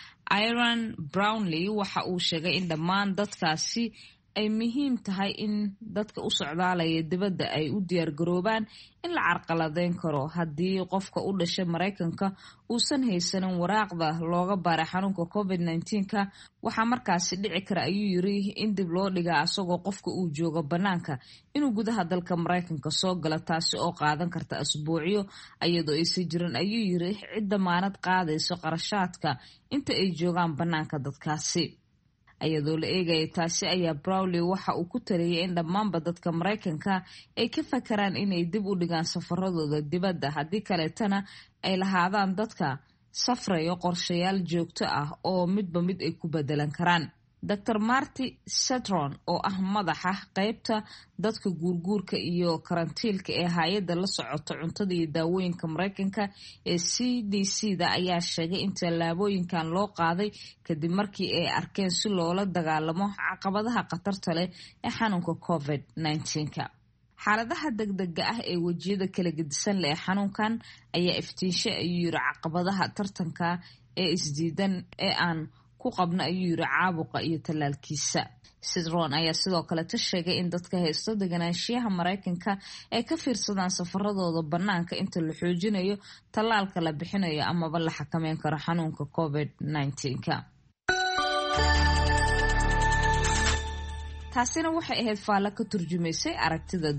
S: Aaron Brownlee waxa uu sheegay in dhammaan dadkaasi ay muhiim tahay in dadka u socdaalaya dibadda ay u diyaar garoobaan in la carqaladeyn karo haddii qofka u dhashay Mareykanka uusan haysanin waraaqda looga baaray xanuunka covid nineteen ka waxaa markaasi dhici kara ayuu yiri in dib loo dhigaa asagoo qofka uu joogo banaanka inuu gudaha dalka Mareykanka soo galo taasi oo qaadan karta asbuucyo iyadoo ay si jiran ayuu yiri cid damaanad qaadayso qarashaadka inta ay joogaan banaanka dadkaasi. ayadoo la eegaya taasi ayaa Brownlee waxa uu ku taliyay in dhammaanba dadka Mareykanka ay ka fakaraan inay dib u dhigaan safaradooda dibadda haddii kaleetana ay lahaadaan dadka safrayo qorshayaal joogto ah oo midba mid ay ku bedelan karaan. doctor Marty Cetron oo ah madaxa qaybta dadka guurguurka iyo karantiilka ee hay'adda la socota cuntada iyo daawooyinka Mareykanka ee C D C da ayaa sheegay in tallaabooyinkan loo qaaday kadib markii ay arkeen si loola dagaalamo caqabadaha khatarta leh ee xanuunka covid nineteen ka. xaaladaha degdega ah ee wajiyada kala gedisan leh xanuunkan ayaa iftiinshay ayuu yiri caqabadaha tartanka ee isdiidan ee aan ku qabna ayuu yiri caabuqa iyo talaalkiisa. Citron ayaa sidoo kale ta sheegay in dadka haysta deganaanshiyaha Mareykanka ay ka fiirsadaan safaradooda banaanka inta la xoojinayo talaalka la bixinayo amaba la xakameyn karo xanuunka covid nineteen ka. taasina waxay ahayd faale ka turjumaysay aragtida